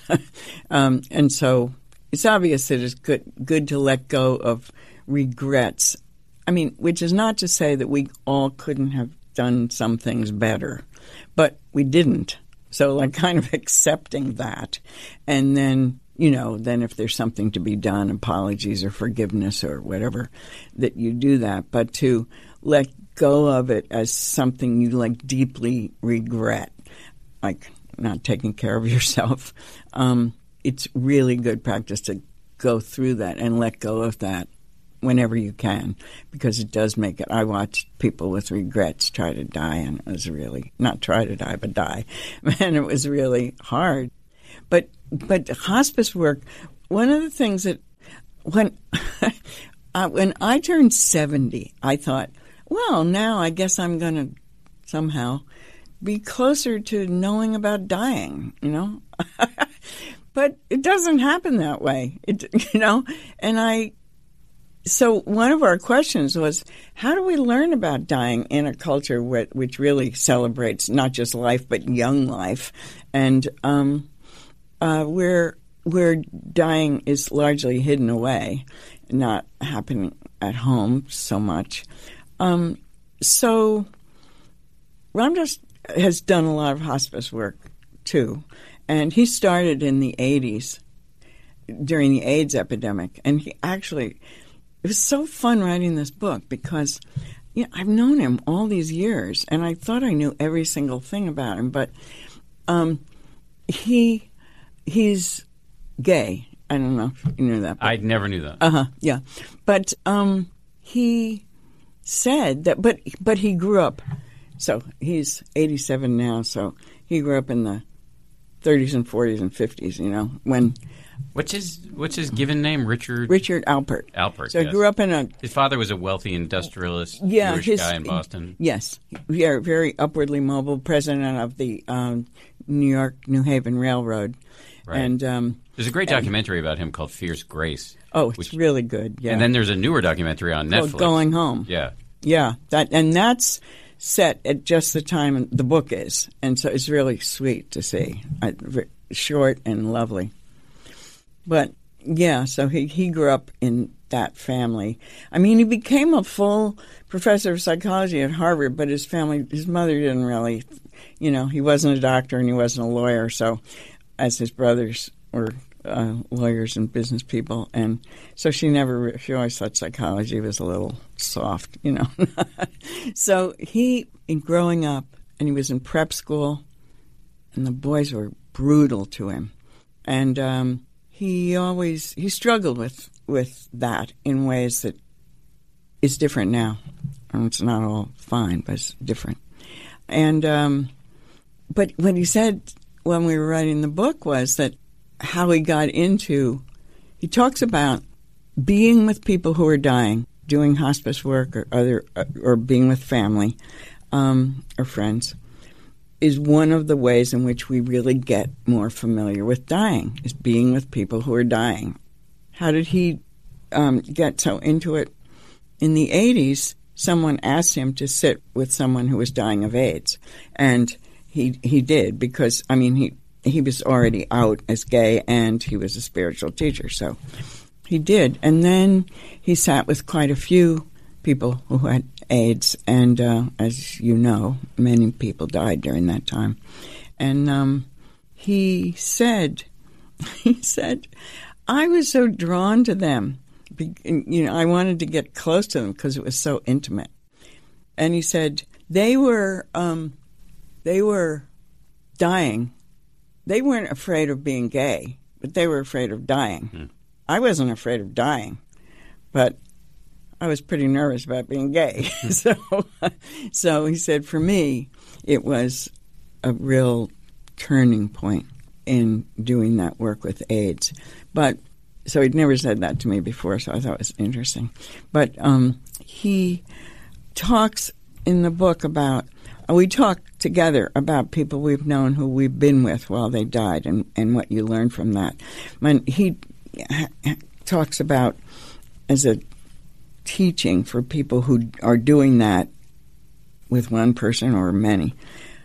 um, and so it's obvious that it's good good to let go of regrets. I mean, which is not to say that we all couldn't have done some things better, but we didn't. So, like, kind of accepting that. And then, you know, then if there's something to be done, apologies or forgiveness or whatever, that you do that. But to let go of it as something you, like, deeply regret, like not taking care of yourself, um, it's really good practice to go through that and let go of that whenever you can, because it does make it. I watched people with regrets try to die, and it was really, not try to die, but die. And it was really hard. But but hospice work, one of the things that, when, uh, when I turned seventy, I thought, well, now I guess I'm going to somehow be closer to knowing about dying, you know? But it doesn't happen that way, it, you know? And I... So one of our questions was, how do we learn about dying in a culture which really celebrates not just life but young life, and um, uh, where where dying is largely hidden away, not happening at home so much. Um, so Ram Dass has done a lot of hospice work too, and he started in the eighties during the AIDS epidemic, and he actually. It was so fun writing this book because, you know, I've known him all these years, and I thought I knew every single thing about him. But um, he he's gay. I don't know if you knew that. I never knew that. Uh huh. Yeah, but um, he said that. But but he grew up. So he's eighty-seven now. So he grew up in the thirties and forties and fifties. You know when. What's his What's his given name? Richard Richard Alpert. Alpert. So yes. he grew up in a. His father was a wealthy industrialist, yeah, Jewish his, guy in Boston. Yes, very very upwardly mobile, president of the um, New York New Haven Railroad, right. and um, there's a great documentary and, about him called Fierce Grace. Oh, it's which, really good. Yeah, and then there's a newer documentary on Netflix. Called Going Home. Yeah, yeah, that and that's set at just the time the book is, and so it's really sweet to see. I, short and lovely, but. Yeah, so he, he grew up in that family. I mean, he became a full professor of psychology at Harvard, but his family, his mother didn't really, you know, he wasn't a doctor and he wasn't a lawyer. So as his brothers were uh, lawyers and business people, and so she never. She always thought psychology was a little soft, you know. So he, in growing up, and he was in prep school, and the boys were brutal to him, and um, he always he struggled with with that in ways that is different now. And it's not all fine, but it's different. And um, but what he said when we were writing the book was that how he got into, he talks about being with people who are dying, doing hospice work or other, or being with family um, or friends, is one of the ways in which we really get more familiar with dying, is being with people who are dying. How did he um, get so into it? In the eighties, someone asked him to sit with someone who was dying of AIDS, and he he did because, I mean, he, he was already out as gay and he was a spiritual teacher, so he did. And then he sat with quite a few people who had AIDS, and uh, as you know, many people died during that time. And um, he said, he said, I was so drawn to them. You know, I wanted to get close to them because it was so intimate. And he said they were um, they were dying. They weren't afraid of being gay, but they were afraid of dying. Hmm. I wasn't afraid of dying, but I was pretty nervous about being gay. so, so he said for me, it was a real turning point in doing that work with AIDS. But so he'd never said that to me before, so I thought it was interesting. But um, he talks in the book about, uh, we talk together about people we've known who we've been with while they died and, and what you learn from that. When he ha- talks about, as a teaching for people who are doing that with one person or many,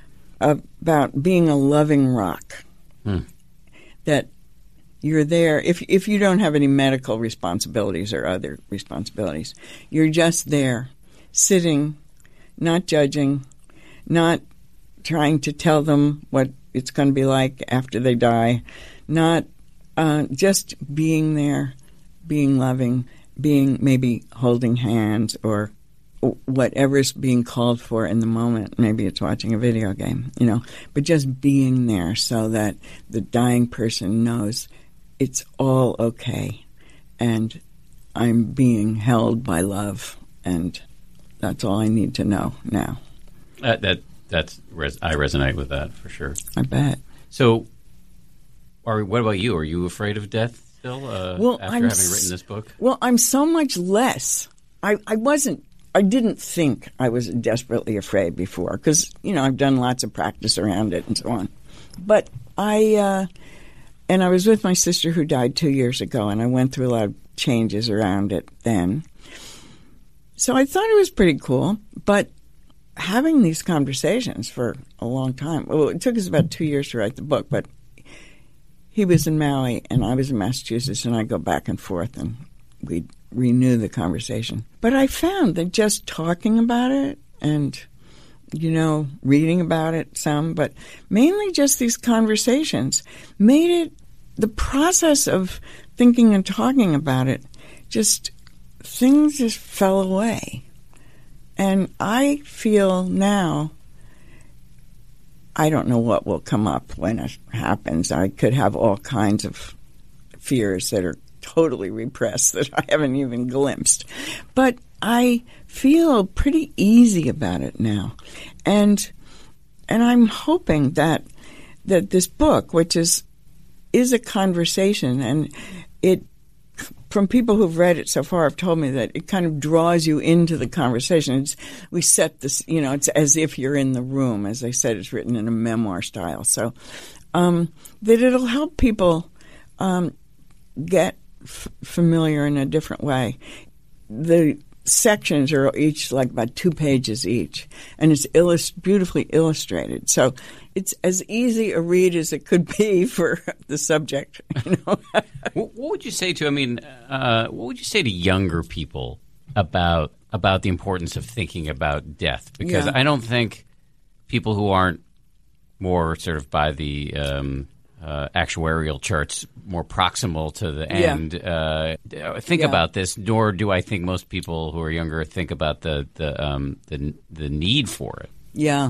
about being a loving rock. Hmm. That you're there, if if you don't have any medical responsibilities or other responsibilities, you're just there, sitting, not judging, not trying to tell them what it's going to be like after they die, not uh, just being there, being loving, being maybe holding hands or whatever's being called for in the moment. Maybe it's watching a video game, you know, but just being there so that the dying person knows it's all okay, and I'm being held by love, and that's all I need to know now. Uh, that that's res- I resonate with that for sure. I bet. So, are what about you? Are you afraid of death still? Uh, well, after I'm having written this book, well, I'm so much less. I, I wasn't. I didn't think I was desperately afraid before because you know I've done lots of practice around it and so on, but I. Uh, And I was with my sister who died two years ago, and I went through a lot of changes around it then. So I thought it was pretty cool, but having these conversations for a long time, well, it took us about two years to write the book, but he was in Maui and I was in Massachusetts, and I go back and forth, and we'd renew the conversation. But I found that just talking about it and, you know, reading about it some, but mainly just these conversations made it, the process of thinking and talking about it, just, things just fell away. And I feel now, I don't know what will come up when it happens. I could have all kinds of fears that are totally repressed that I haven't even glimpsed. But I feel pretty easy about it now. And and I'm hoping that that this book, which is is a conversation, and it, from people who've read it so far, have told me that it kind of draws you into the conversation. It's, we set this, you know, it's as if you're in the room. As I said, it's written in a memoir style. So um, that it'll help people um, get f- familiar in a different way. The sections are each like about two pages each, and it's illust- beautifully illustrated. So it's as easy a read as it could be for the subject. You know? what, what would you say to? I mean, uh, what would you say to younger people about about the importance of thinking about death? Because yeah. I don't think people who aren't more sort of by the um, uh, actuarial charts more proximal to the Yeah. end uh, think Yeah. about this. Nor do I think most people who are younger think about the the um, the, the need for it. Yeah.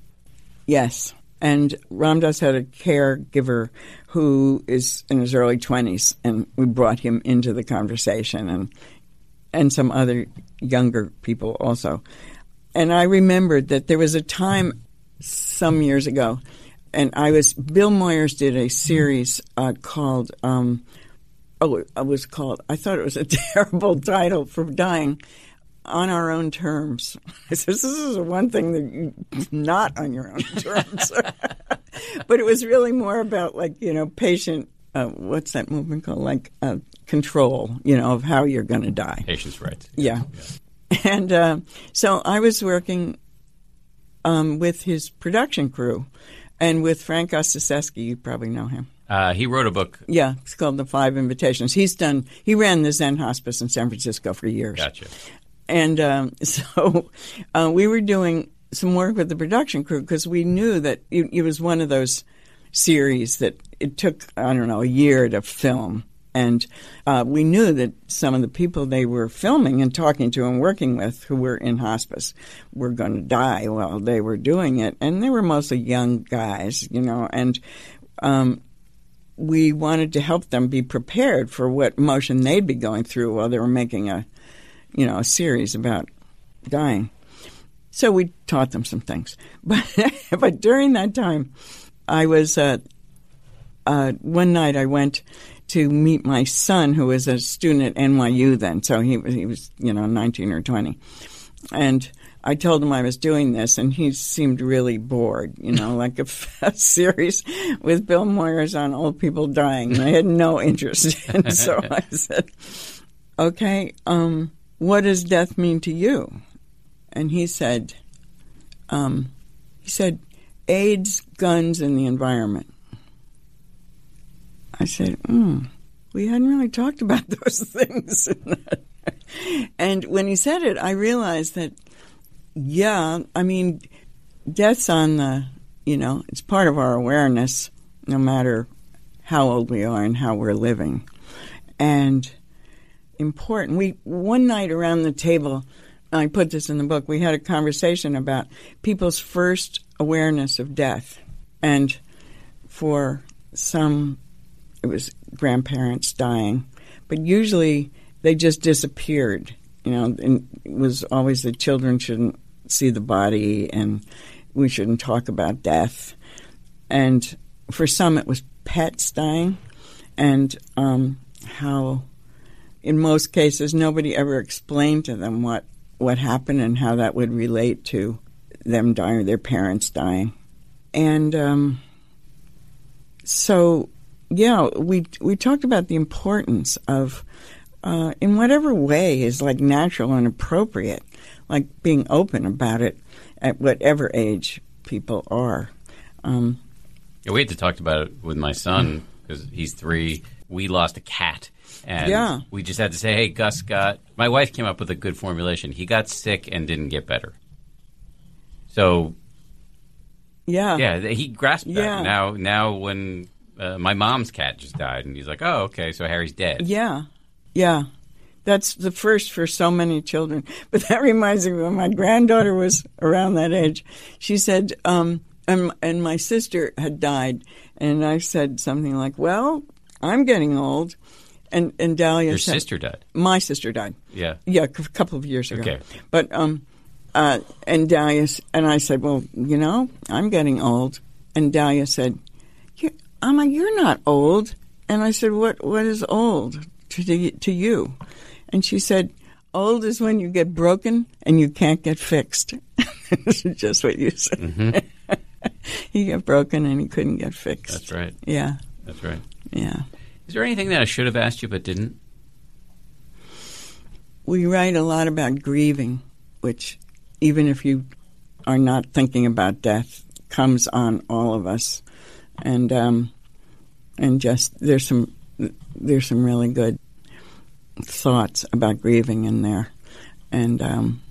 Yes. And Ram Dass had a caregiver who is in his early twenties, and we brought him into the conversation, and and some other younger people also. And I remembered that there was a time some years ago, and I was Bill Moyers did a series uh, called um, oh it was called I thought it was a terrible title for dying. On Our Own Terms. I said, this is one thing that you, not on your own terms. But it was really more about, like, you know, patient, uh, what's that movement called? Like uh, control, you know, of how you're going to die. Patients' rights. Yeah. yeah. And uh, so I was working um, with his production crew and with Frank Ostaseski. You probably know him. Uh, he wrote a book. Yeah, it's called The Five Invitations. He's done, he ran the Zen Hospice in San Francisco for years. Gotcha. And um, so uh, we were doing some work with the production crew because we knew that it, it was one of those series that it took, I don't know, a year to film. And uh, we knew that some of the people they were filming and talking to and working with who were in hospice were going to die while they were doing it. And they were mostly young guys, you know, and um, we wanted to help them be prepared for what emotion they'd be going through while they were making a you know, a series about dying. So we taught them some things. But but during that time, I was, uh, uh, one night I went to meet my son, who was a student at N Y U then. So he was, he was, you know, nineteen or twenty. And I told him I was doing this, and he seemed really bored, you know, like a, a series with Bill Moyers on old people dying. I had no interest. And so I said, okay, um... what does death mean to you? And he said, um, he said, AIDS, guns, and the environment. I said, hmm, we hadn't really talked about those things. And when he said it, I realized that, yeah, I mean, death's on the, you know, it's part of our awareness, no matter how old we are and how we're living. And important. We one night around the table, I put this in the book, we had a conversation about people's first awareness of death. And for some, it was grandparents dying, but usually they just disappeared. You know, and it was always that children shouldn't see the body and we shouldn't talk about death. And for some, it was pets dying, and um, how in most cases, nobody ever explained to them what, what happened and how that would relate to them dying or their parents dying. And um, so, yeah, we we talked about the importance of, uh, in whatever way is like natural and appropriate, like being open about it at whatever age people are. Um, yeah, we had to talk about it with my son because he's three. We lost a cat. And yeah. we just had to say, hey, Gus got – my wife came up with a good formulation. He got sick and didn't get better. So, yeah, yeah, he grasped that. Yeah. Now, now when uh, my mom's cat just died, and he's like, oh, okay, so Harry's dead. Yeah, yeah. That's the first for so many children. But that reminds me, when my granddaughter was around that age, she said, um, and, and my sister had died, and I said something like, well, I'm getting old. And and Dahlia Your said, sister died? My sister died. Yeah. Yeah, a couple of years ago. Okay. But, um, uh, and Dahlia, and I said, well, you know, I'm getting old. And Dahlia said, you, Amma, you're not old. And I said, what what is old to, to, to you? And she said, old is when you get broken and you can't get fixed. This is just what you said. Mm-hmm. He got broken and he couldn't get fixed. That's right. Yeah. That's right. Yeah. Is there anything that I should have asked you but didn't? We write a lot about grieving, which even if you are not thinking about death, comes on all of us. And um, and just there's some there's some really good thoughts about grieving in there. And um,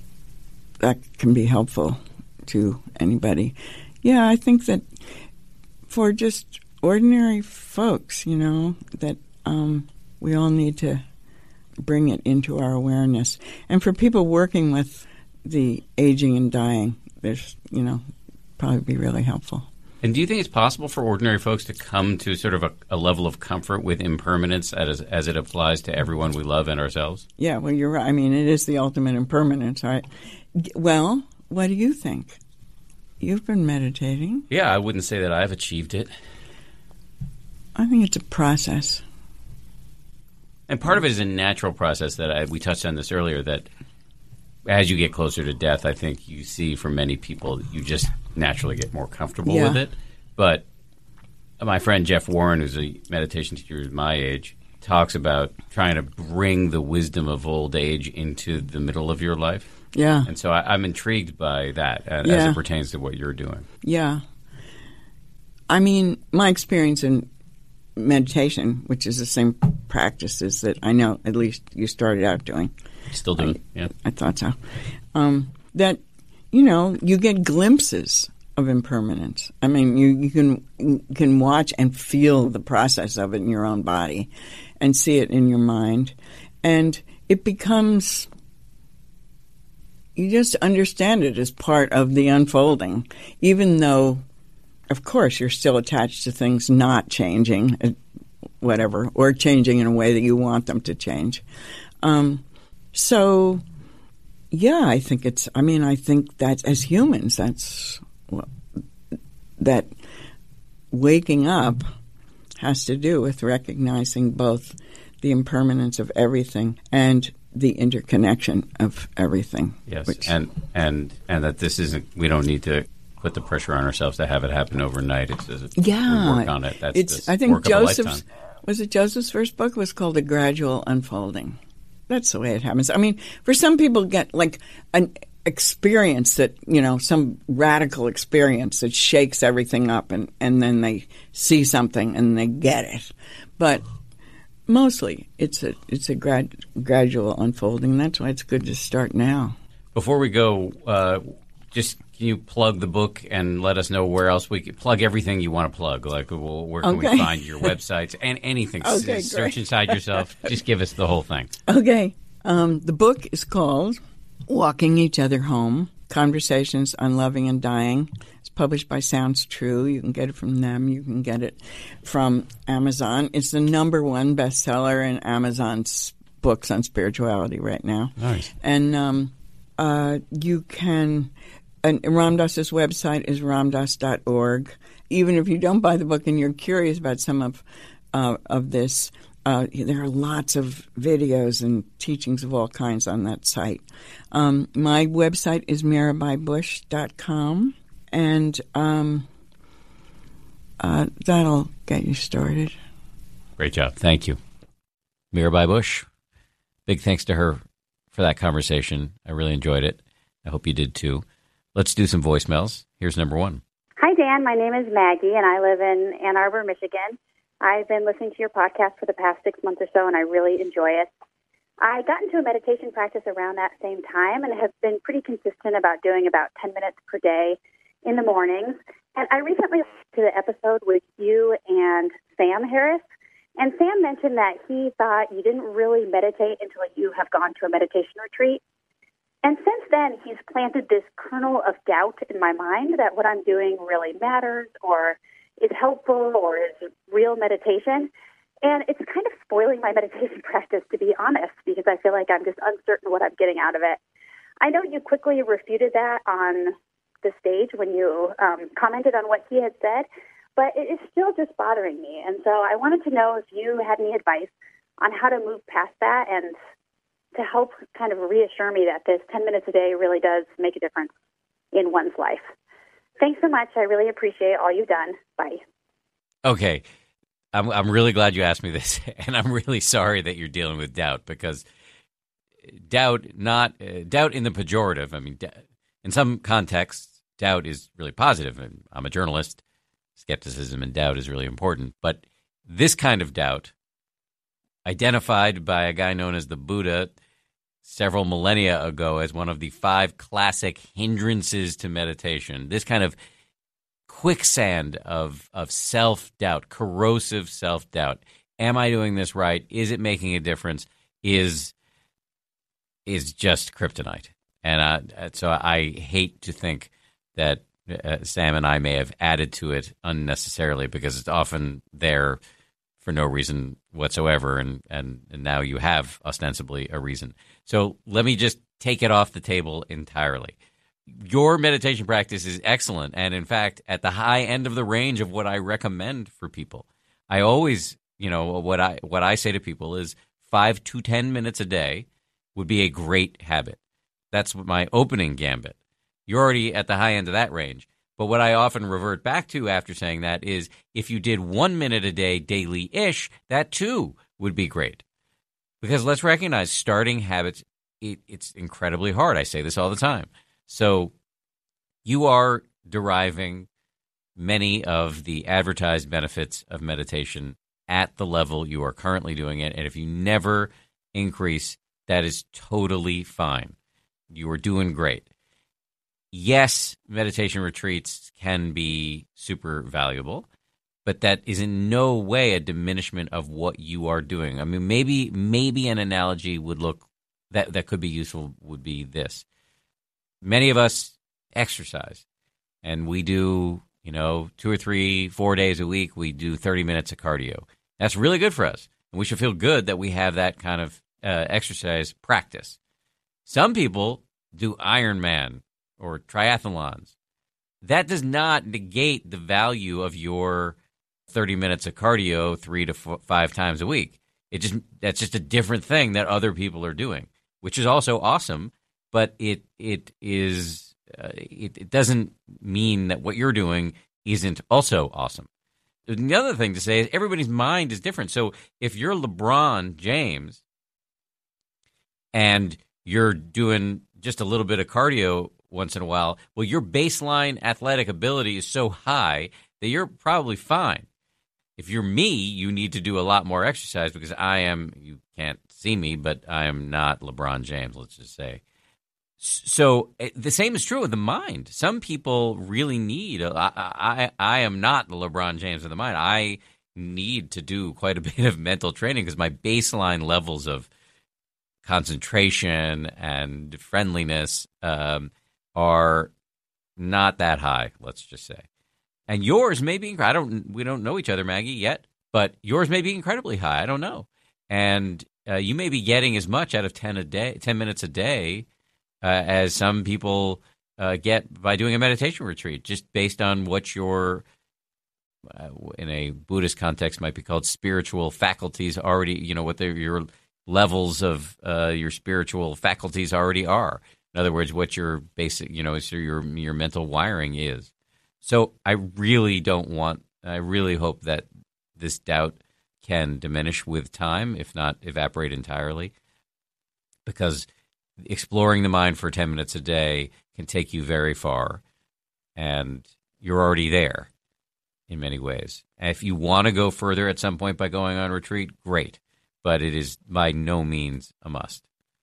that can be helpful to anybody. Yeah, I think that for just ordinary folks, you know, that um, we all need to bring it into our awareness. And for people working with the aging and dying, there's, you know, probably be really helpful. And do you think it's possible for ordinary folks to come to sort of a, a level of comfort with impermanence as, as it applies to everyone we love and ourselves? Yeah, well, you're right. I mean, it is the ultimate impermanence, right? Well, what do you think? You've been meditating. Yeah, I wouldn't say that I've achieved it. I think it's a process. And part of it is a natural process that I, we touched on this earlier, that as you get closer to death, I think you see for many people, you just naturally get more comfortable yeah. with it. But my friend Jeff Warren, who's a meditation teacher who's my age, talks about trying to bring the wisdom of old age into the middle of your life. Yeah. And so I, I'm intrigued by that uh, yeah. as it pertains to what you're doing. Yeah. I mean, my experience in meditation, which is the same practices that I know at least you started out doing. Still doing, I, yeah. I thought so. Um, that, you know, you get glimpses of impermanence. I mean, you, you can you can watch and feel the process of it in your own body and see it in your mind. And it becomes, you just understand it as part of the unfolding, even though, of course, you're still attached to things not changing, whatever, or changing in a way that you want them to change. Um, so, yeah, I think it's, I mean, I think that as humans, that's, well, that waking up has to do with recognizing both the impermanence of everything and the interconnection of everything. Yes, which, and, and, and that this isn't, we don't need to put the pressure on ourselves to have it happen overnight. It's a, yeah, we work on it. That's it's, the I think work Joseph's, of a lifetime. Was it Joseph's first book? It was called A Gradual Unfolding. That's the way it happens. I mean, for some people get like an experience that, you know, some radical experience that shakes everything up, and, and then they see something and they get it. But mostly it's a it's a grad, gradual unfolding. That's why it's good to start now. Before we go, uh, just can you plug the book and let us know where else we can plug everything you want to plug? Like, well, where can okay. we find your websites and anything? Okay, S- great. Search inside yourself. Just give us the whole thing. Okay. Um, the book is called Walking Each Other Home, Conversations on Loving and Dying. It's published by Sounds True. You can get it from them. You can get it from Amazon. It's the number one bestseller in Amazon's books on spirituality right now. Nice. And um, uh, you can... And Ram Dass's website is ram dass dot org. Even if you don't buy the book and you're curious about some of uh, of this, uh, there are lots of videos and teachings of all kinds on that site. Um, my website is mirabai bush dot com, and um, uh, that'll get you started. Great job. Thank you. Mirabai Bush. Big thanks to her for that conversation. I really enjoyed it. I hope you did too. Let's do some voicemails. Here's number one. Hi, Dan. My name is Maggie, and I live in Ann Arbor, Michigan. I've been listening to your podcast for the past six months or so, and I really enjoy it. I got into a meditation practice around that same time and have been pretty consistent about doing about ten minutes per day in the mornings. And I recently listened to the episode with you and Sam Harris, and Sam mentioned that he thought you didn't really meditate until you have gone to a meditation retreat. And since then, he's planted this kernel of doubt in my mind that what I'm doing really matters or is helpful or is real meditation. And it's kind of spoiling my meditation practice, to be honest, because I feel like I'm just uncertain what I'm getting out of it. I know you quickly refuted that on the stage when you um, commented on what he had said, but it is still just bothering me. And so I wanted to know if you had any advice on how to move past that and to help kind of reassure me that this ten minutes a day really does make a difference in one's life. Thanks so much. I really appreciate all you've done. Bye. Okay. I'm I'm really glad you asked me this, and I'm really sorry that you're dealing with doubt, because doubt not uh, doubt in the pejorative. I mean, d- in some contexts, doubt is really positive, and I'm a journalist. Skepticism and doubt is really important, but this kind of doubt, identified by a guy known as the Buddha several millennia ago as one of the five classic hindrances to meditation. This kind of quicksand of of self-doubt, corrosive self-doubt. Am I doing this right? Is it making a difference? Is is just kryptonite. And uh, so I hate to think that uh, Sam and I may have added to it unnecessarily, because it's often there for no reason whatsoever, and, and, and now you have ostensibly a reason. So let me just take it off the table entirely. Your meditation practice is excellent, and in fact, at the high end of the range of what I recommend for people. I always, you know, what I what I say to people is five to ten minutes a day would be a great habit. That's my opening gambit. You're already at the high end of that range. But what I often revert back to after saying that is, if you did one minute a day daily-ish, that too would be great. Because let's recognize, starting habits, it, it's incredibly hard. I say this all the time. So you are deriving many of the advertised benefits of meditation at the level you are currently doing it. And if you never increase, that is totally fine. You are doing great. Yes, meditation retreats can be super valuable, but that is in no way a diminishment of what you are doing. I mean, maybe maybe an analogy would look that that could be useful would be this. Many of us exercise, and we do, you know, two or three, four days a week, we do thirty minutes of cardio. That's really good for us, and we should feel good that we have that kind of uh, exercise practice. Some people do Ironman or triathlons. That does not negate the value of your thirty minutes of cardio three to f- five times a week. It just that's just a different thing that other people are doing, which is also awesome. But it it is uh, it, it doesn't mean that what you're doing isn't also awesome. The other thing to say is everybody's mind is different. So if you're LeBron James and you're doing just a little bit of cardio once in a while, well, your baseline athletic ability is so high that you're probably fine. If you're me, you need to do a lot more exercise, because I am, you can't see me, but I am not LeBron James, let's just say. So the same is true with the mind. Some people really need, a, I, I, I am not the LeBron James of the mind. I need to do quite a bit of mental training because my baseline levels of concentration and friendliness um, are not that high, let's just say. And yours may be, I don't, we don't know each other, Maggie, yet, but yours may be incredibly high. I don't know. And uh, you may be getting as much out of ten a day, ten minutes a day uh, as some people uh, get by doing a meditation retreat, just based on what your, uh, in a Buddhist context, might be called spiritual faculties already, you know, what your levels of uh, your spiritual faculties already are. In other words, what your basic, you know, so your your mental wiring is. So I really don't want, I really hope that this doubt can diminish with time, if not evaporate entirely, because exploring the mind for ten minutes a day can take you very far, and you're already there in many ways. And if you want to go further at some point by going on retreat, great, but it is by no means a must.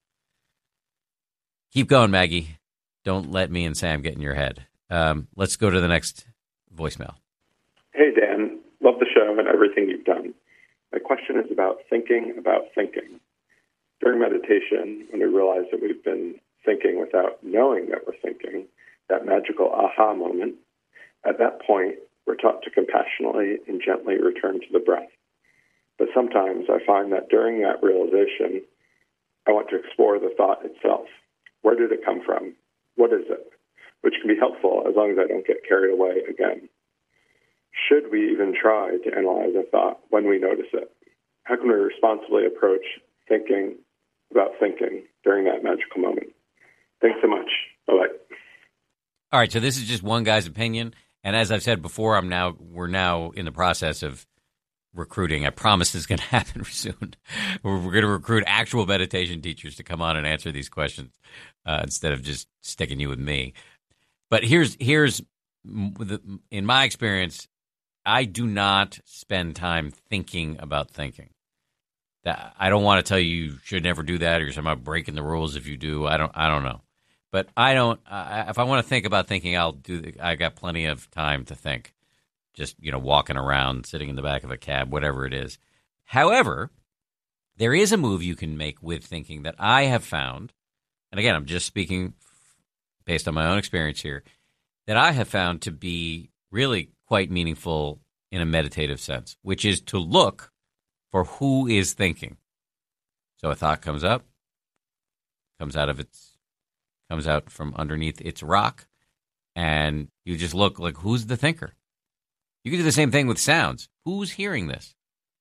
Keep going, Maggie. Don't let me and Sam get in your head. Um, let's go to the next voicemail. Hey, Dan. Love the show and everything you've done. My question is about thinking about thinking. During meditation, when we realize that we've been thinking without knowing that we're thinking, that magical aha moment, at that point, we're taught to compassionately and gently return to the breath. But sometimes I find that during that realization, I want to explore the thought itself. Where did it come from? What is it? Which can be helpful as long as I don't get carried away again. Should we even try to analyze a thought when we notice it? How can we responsibly approach thinking about thinking during that magical moment? Thanks so much. Bye-bye. All right, so this is just one guy's opinion, and as I've said before, I'm now we're now in the process of recruiting. I promise this is going to happen soon. We're, we're going to recruit actual meditation teachers to come on and answer these questions uh, instead of just sticking you with me. But here's here's in my experience, I do not spend time thinking about thinking. That I don't want to tell you you should never do that, or you're somehow breaking the rules if you do. I don't I don't know. But I don't. Uh, if I want to think about thinking, I'll do. The, I got plenty of time to think. Just you know, walking around, sitting in the back of a cab, whatever it is. However, there is a move you can make with thinking that I have found, and again, I'm just speaking based on my own experience here, that I have found to be really quite meaningful in a meditative sense, which is to look for who is thinking. So a thought comes up, comes out of its. comes out from underneath its rock, and you just look like, who's the thinker? You can do the same thing with sounds. Who's hearing this?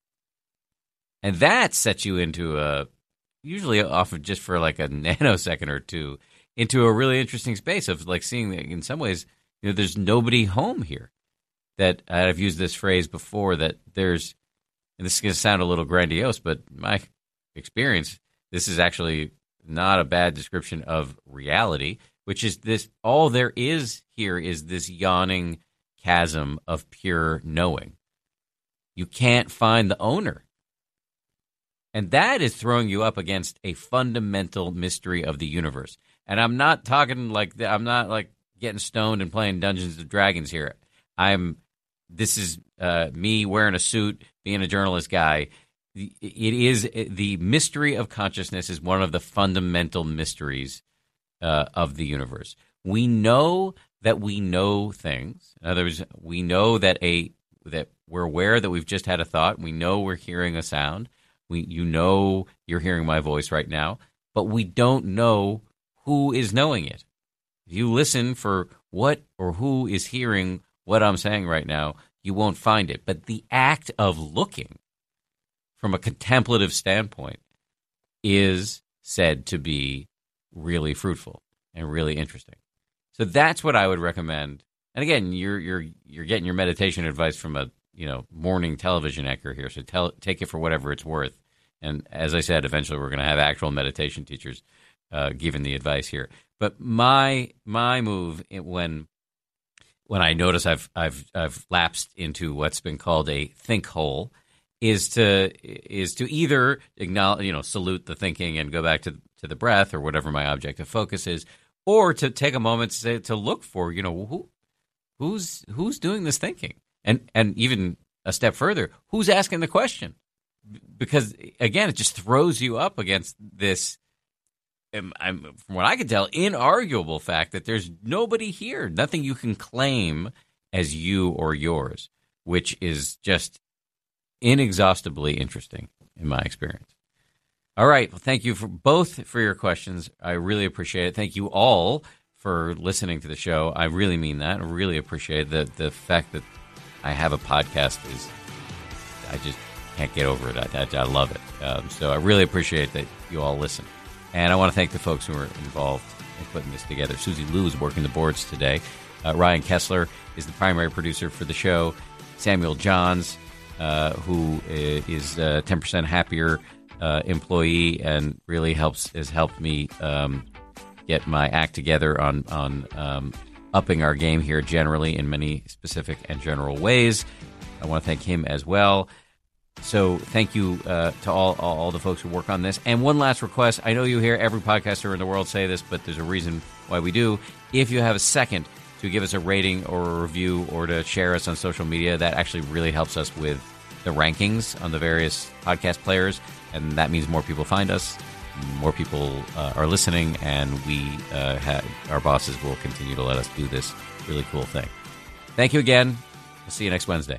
And that sets you into a, usually off of just for like a nanosecond or two, into a really interesting space of like seeing, in some ways, you know, there's nobody home here. That I've used this phrase before, that there's, and this is going to sound a little grandiose, but my experience, this is actually not a bad description of reality, which is this, all there is here is this yawning chasm of pure knowing. You can't find the owner. And that is throwing you up against a fundamental mystery of the universe. And I'm not talking like, I'm not like getting stoned and playing Dungeons and Dragons here. I'm, this is uh, me wearing a suit, being a journalist guy. It is the mystery of consciousness is one of the fundamental mysteries uh, of the universe. We know that we know things. In other words, we know that a that we're aware that we've just had a thought. We know we're hearing a sound. We you know you're hearing my voice right now, but we don't know who is knowing it. If you listen for what or who is hearing what I'm saying right now, you won't find it. But the act of looking, from a contemplative standpoint, is said to be really fruitful and really interesting. So that's what I would recommend. And again, you're you're you're getting your meditation advice from a you know morning television anchor here. So tell, take it for whatever it's worth. And as I said, eventually we're going to have actual meditation teachers uh, giving the advice here. But my my move when when I notice I've I've I've lapsed into what's been called a think hole, is to is to either acknowledge, you know, salute the thinking and go back to to the breath or whatever my objective focus is, or to take a moment to say, to look for, you know, who who's who's doing this thinking, and and even a step further, who's asking the question, because again, it just throws you up against this. Um, I'm, from what I can tell, inarguable fact that there's nobody here, nothing you can claim as you or yours, which is just inexhaustibly interesting in my experience. All right. Well, thank you for both for your questions. I really appreciate it. Thank you all for listening to the show. I really mean that. I really appreciate the the fact that I have a podcast is, I just can't get over it. I, I, I love it. Um, so I really appreciate that you all listen. And I want to thank the folks who are involved in putting this together. Susie Liu is working the boards today. Uh, Ryan Kessler is the primary producer for the show. Samuel Johns, uh, who is a ten percent Happier uh, employee and really helps has helped me um, get my act together on, on um, upping our game here generally in many specific and general ways. I want to thank him as well. So thank you uh, to all, all all the folks who work on this. And one last request. I know you hear every podcaster in the world say this, but there's a reason why we do. If you have a second to give us a rating or a review or to share us on social media, that actually really helps us with the rankings on the various podcast players. And that means more people find us, more people uh, are listening, and we uh, ha- our bosses will continue to let us do this really cool thing. Thank you again. We'll see you next Wednesday.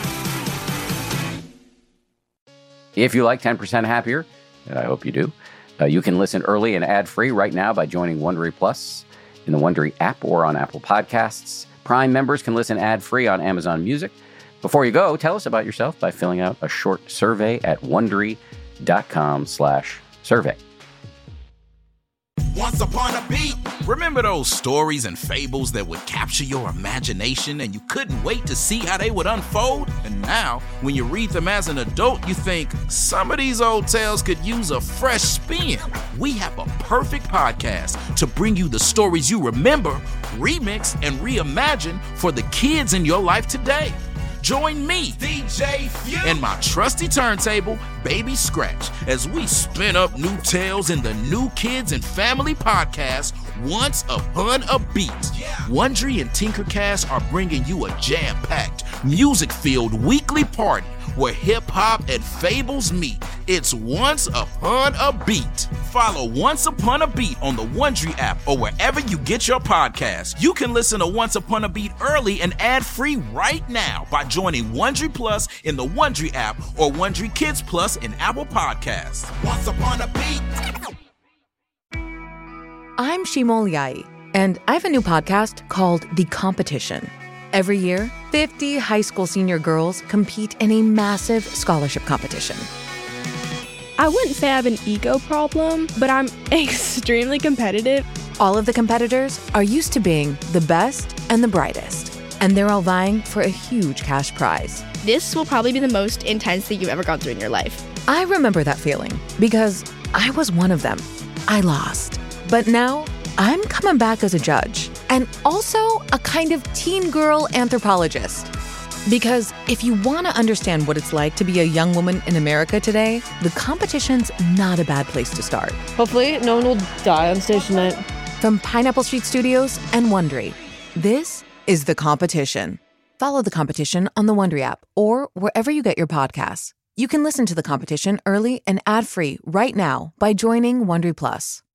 If you like ten percent Happier, and I hope you do, uh, you can listen early and ad-free right now by joining Wondery Plus in the Wondery app or on Apple Podcasts. Prime members can listen ad-free on Amazon Music. Before you go, tell us about yourself by filling out a short survey at Wondery.com slash survey. Once upon a beat. Remember those stories and fables that would capture your imagination and you couldn't wait to see how they would unfold? And now, when you read them as an adult, you think, some of these old tales could use a fresh spin. We have a perfect podcast to bring you the stories you remember, remix, and reimagine for the kids in your life today. Join me, D J Few, and my trusty turntable, Baby Scratch, as we spin up new tales in the New Kids and Family podcast, Once Upon a Beat. Wondery and Tinkercast are bringing you a jam-packed, music-filled weekly party where hip-hop and fables meet. It's Once Upon a Beat. Follow Once Upon a Beat on the Wondery app or wherever you get your podcasts. You can listen to Once Upon a Beat early and ad-free right now by joining Wondery Plus in the Wondery app or Wondery Kids Plus in Apple Podcasts. Once Upon a Beat. I'm Shimol Yai, and I have a new podcast called The Competition. Every year, fifty high school senior girls compete in a massive scholarship competition. I wouldn't say I have an ego problem, but I'm extremely competitive. All of the competitors are used to being the best and the brightest, and they're all vying for a huge cash prize. This will probably be the most intense thing you've ever gone through in your life. I remember that feeling because I was one of them. I lost. But now, I'm coming back as a judge and also a kind of teen girl anthropologist. Because if you want to understand what it's like to be a young woman in America today, the competition's not a bad place to start. Hopefully, no one will die on stage tonight. From Pineapple Street Studios and Wondery, this is The Competition. Follow The Competition on the Wondery app or wherever you get your podcasts. You can listen to The Competition early and ad-free right now by joining Wondery Plus.